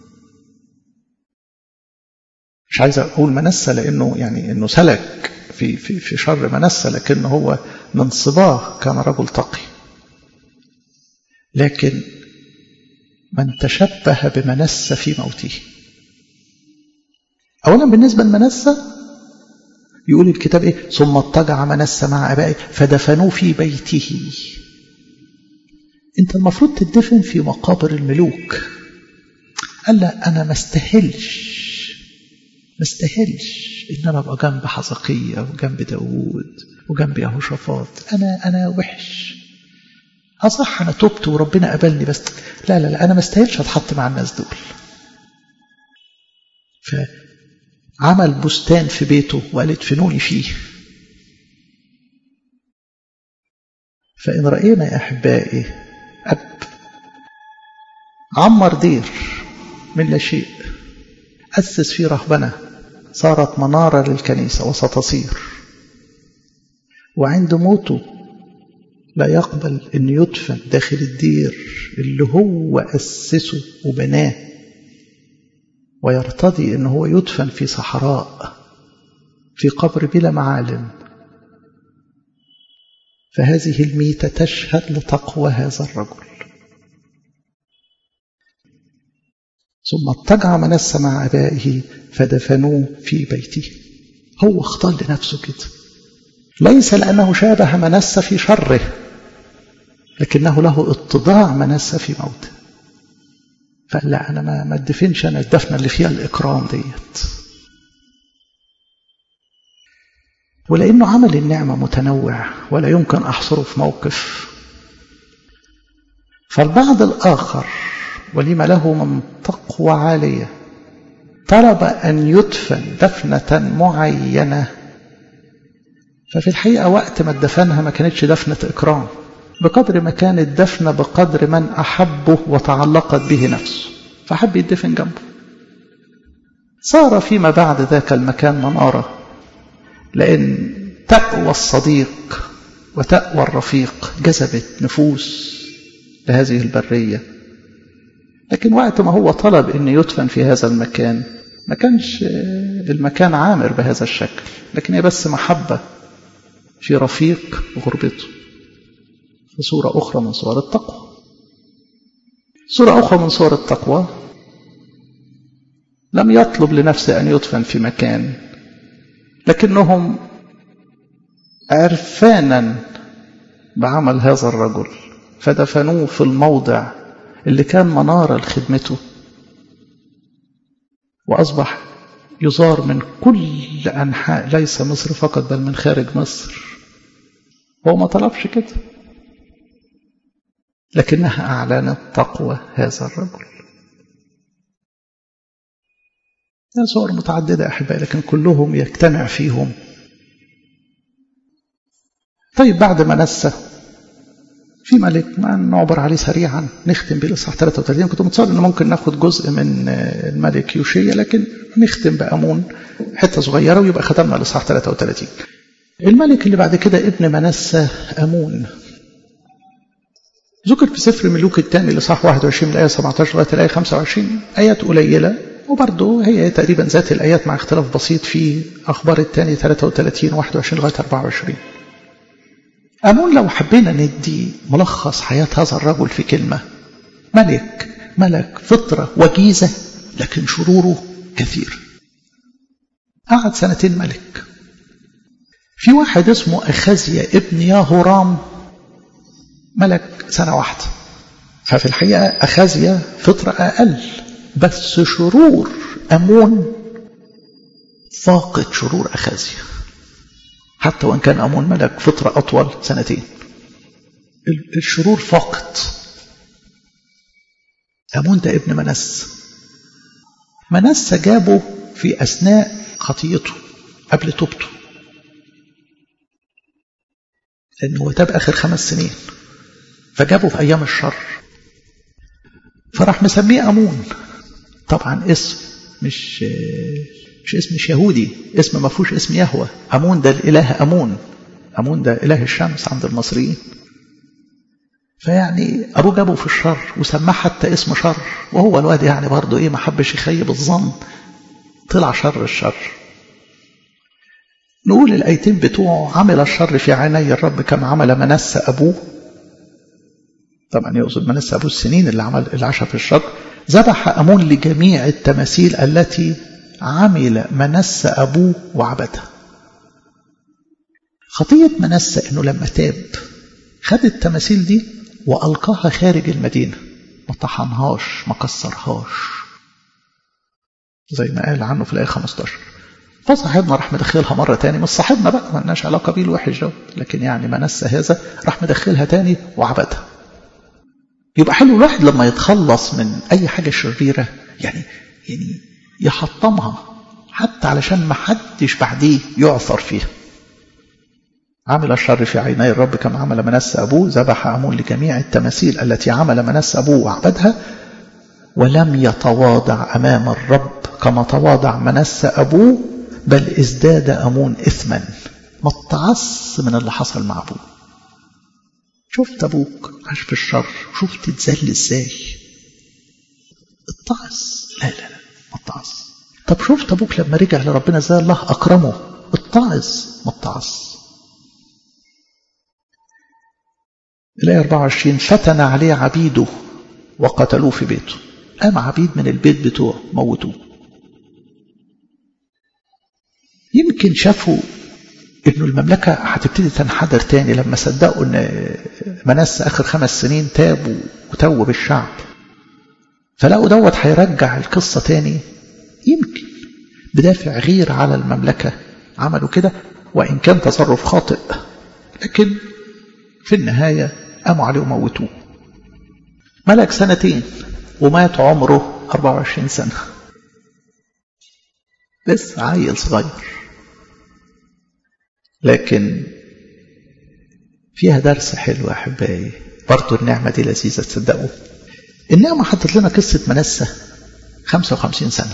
مش عايز أقول منسى لأنه يعني إنه سلك في شر منسى، لكنه هو من صباه كان رجل تقي. لكن من تشبه بمنسى في موته. أولا بالنسبة لمنسى يقول الكتاب إيه؟ ثم اضطجع منسى مع أبائه فدفنوه في بيته. أنت المفروض تدفن في مقابر الملوك. قال لا، أنا ما استاهلش إن أنا أبقى جنب حزقية وجنب داود وجنب يهوشافاط. أنا وحش. أصح أنا تبت وربنا قبلني، بس لا أنا ما استاهلش أتحط مع الناس دول. فعمل بستان في بيته وقال ادفنوني فيه. فإن رأينا يا أحبائي أب عمر دير من لا شيء، أسس فيه رهبنة صارت منارة للكنيسة وستصير، وعند موته لا يقبل أن يدفن داخل الدير اللي هو أسسه وبناه، ويرتضي أنه هو يدفن في صحراء في قبر بلا معالم. فهذه الميتة تشهد لتقوى هذا الرجل. ثم اضطجع منسى مع أبائه فدفنوه في بيته. هو اختار لنفسه كده، ليس لأنه شابه منسى في شره، لكنه له اتضاع منسى في موته. فقال لا، أنا ما ادفنش أنا الدفنة اللي فيها الإكرام ديت. ولأنه عمل النعمة متنوع ولا يمكن أحصره في موقف، فالبعض الآخر ولما له من تقوى عالية طلب أن يدفن دفنة معينة، ففي الحقيقة وقت ما اتدفنها ما كانتش دفنة إكرام، بقدر ما كانت دفنة بقدر من أحبه وتعلقت به نفسه، فحب يدفن جنبه. صار فيما بعد ذاك المكان منارة، لأن تقوى الصديق وتقوى الرفيق جذبت نفوس لهذه البرية. لكن وقت ما هو طلب أن يدفن في هذا المكان ما كانش المكان عامر بهذا الشكل، لكن هي بس محبة في رفيق غربته، في صورة أخرى من صور التقوى. صورة أخرى من صور التقوى لم يطلب لنفسه أن يدفن في مكان، لكنهم عرفانا بعمل هذا الرجل فدفنوه في الموضع اللي كان منارة لخدمته، وأصبح يزار من كل أنحاء ليس مصر فقط بل من خارج مصر. هو ما طلبش كده، لكنها أعلنت تقوى هذا الرجل. صور متعددة أحبائي، لكن كلهم يجتمع فيهم. طيب بعد ما نسى في ملك، ما نعبر عليه سريعا نختم بالإصحاح 33. كنت متصور أن ممكن ناخد جزء من الملك يوشيا، لكن نختم بأمون حتة صغيرة ويبقى ختمنا الإصحاح 33. الملك اللي بعد كده ابن منسى أمون، ذكر في سفر ملوك الثاني الإصحاح 21 من الآية 17 لغاية الآية 25. آيات قليلة، وبرضه هي تقريبا ذات الآيات مع اختلاف بسيط في أخبار الثاني 33 21 لغاية 24. أمون لو حبينا ندي ملخص حياة هذا الرجل في كلمة: ملك فطرة وجيزة، لكن شروره كثير. قعد 2 سنين ملك. في واحد اسمه أخازيا ابن يهورام ملك 1 سنة. ففي الحقيقة أخازيا فطرة أقل، بس شرور أمون فاقت شرور أخازيا، حتى وإن كان أمون ملك فترة أطول 2 سنين، الشرور فاقت. أمون ده ابن منسى جابه في أثناء خطيته قبل توبته، لأنه هو تاب آخر 5 سنين، فجابه في أيام الشر، فراح مسميه أمون. طبعا اسم مش اسم مش يهودي، اسم ما فيهوش اسم يهوه. أمون ده الإله أمون ده إله الشمس عند المصريين. فيعني أبوه جابه في الشر وسماه حتى اسم شر، وهو الواد يعني برضه ما حبش يخيب الظن، طلع شر الشر. نقول الآيتين بتوعه: عمل الشر في عيني الرب كما عمل منسى أبوه. طبعا يقصد منسى أبوه السنين اللي عاشها في الشر. ذبح أمون لجميع التماثيل التي عمل منسى أبوه وعبدها. خطية منسى إنه لما تاب خد التماثيل دي وألقاها خارج المدينة، ما طحنهاش ما كسرهاش، زي ما قال عنه في الآية 15. فصاحبنا راح مدخلها مرة تاني، مش صاحبنا بقى، ما لناش علاقة بيه الوحش ده، لكن يعني منسى هذا راح مدخلها تاني وعبدها. يبقى حلو الواحد لما يتخلص من أي حاجة شريرة يعني يحطمها، حتى علشان ما حدش بعديه يعثر فيها. عمل الشر في عيني الرب كما عمل منسى أبوه. ذبح أمون لجميع التماثيل التي عمل منسى أبوه وعبدها، ولم يتواضع أمام الرب كما تواضع منسى أبوه، بل ازداد أمون إثما. ما اتعص من اللي حصل مع أبوه. شفت أبوك عاش في الشر، شفت اتذل ازاي، اتعص؟ لا ما اتعص. طب شفت أبوك لما رجع لربنا ازاي الله أكرمه، اتعص؟ ما اتعص. الآية 24: فتن عليه عبيده وقتلوه في بيته. قام عبيد من البيت بتوعه موتوه. يمكن شافوا إنه المملكة هتبتدي تنحدر تاني لما صدقوا إن منسى آخر 5 سنين تاب وتوب الشعب، فلقوا دوت هيرجع القصة تاني. يمكن بدافع غير على المملكة عملوا كده، وإن كان تصرف خاطئ، لكن في النهاية قاموا عليه وموتوه. ملك 2 سنين ومات عمره 24 سنة، لسه عيل صغير. لكن فيها درس حلو أحبائي، برضو النعمة دي لذيذة. تصدقوا النعمة حطت لنا قصة منسى 55 سنة،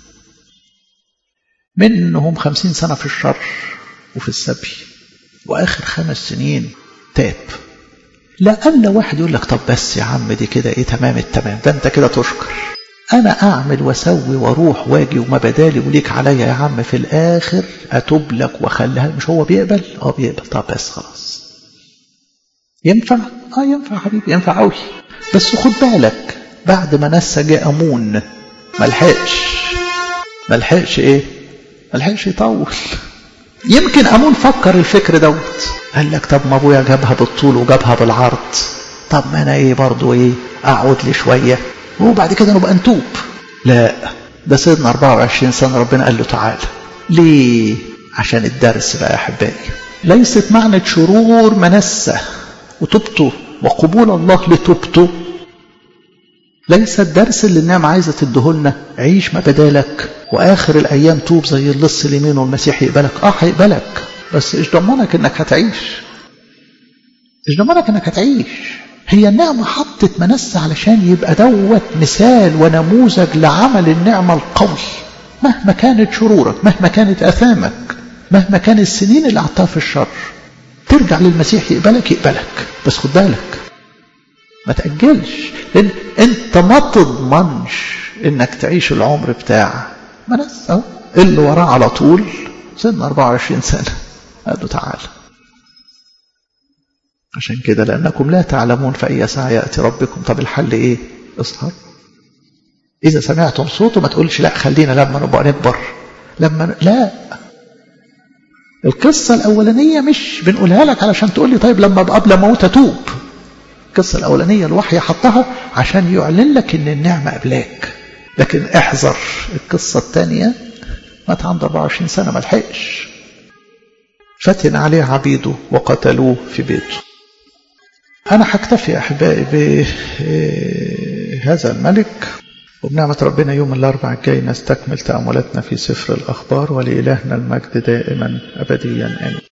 منهم 50 سنة في الشر وفي السبي، وآخر 5 سنين تاب. لأن واحد يقول لك طب بس يا عم دي كده ايه تمام التمام، ده انت كده تشكر، انا اعمل واسوي واروح واجي وما بدالي وليك عليا يا عم، في الاخر اتوب لك واخليها. مش هو بيقبل؟ بيقبل. طب بس خلاص ينفع؟ ينفع حبيبي، ينفع قوي. بس خد بالك بعد ما نسى جاء امون، ملحقش ايه، ملحقش يطول. يمكن امون فكر الفكر دوت، قال لك طب ما ابويا جابها بالطول وجابها بالعرض، طب ما انا ايه برضو ايه اقعد لي شويه وبعد كده نبقى نتوب. لا، ده سيدنا 24 سنه ربنا قال له تعالى. ليه؟ عشان الدرس بقى يا احبائي. ليست معنى شرور منسى وتوبته وقبول الله لتوبته، ليس الدرس اللي النعمة عايزة تدهلنا عيش ما بدالك واخر الايام توب زي اللص اليمين والمسيح يقبلك. هيقبلك، بس ايش ضمنك انك هتعيش؟ ايش ضمنك انك هتعيش؟ هي النعمة حطت منسى علشان يبقى دوت مثال ونموذج لعمل النعمة القوي. مهما كانت شرورك، مهما كانت اثامك، مهما كانت السنين اللي قعدتها في الشر، ترجع للمسيح يقبلك. بس خد بالك ما تأجلش، لأن أنت ما تضمنش إنك تعيش العمر بتاع منسى اللي وراه على طول سن 24 سنة. قال له تعالى. عشان كده لأنكم لا تعلمون في أي ساعة يأتي ربكم. طب الحل إيه؟ اسهر. إذا سمعتم صوته ما تقولش لا خلينا لما نبقى نكبر، لا. القصة الأولانية مش بنقولها لك علشان تقول لي طيب لما أبقى قبل موت أتوب. القصة الأولانية الوحي حطها عشان يعلن لك إن النعمة قبلاك. لكن احذر القصة الثانية، مات عنده 24 سنة ما لحقش، فتن عليه عبيده وقتلوه في بيته. أنا هكتفي أحبائي بهذا الملك، وبنعمة ربنا يوم الأربعاء الجاي نستكمل تأملاتنا في سفر الأخبار، ولإلهنا المجد دائما أبديا آمين.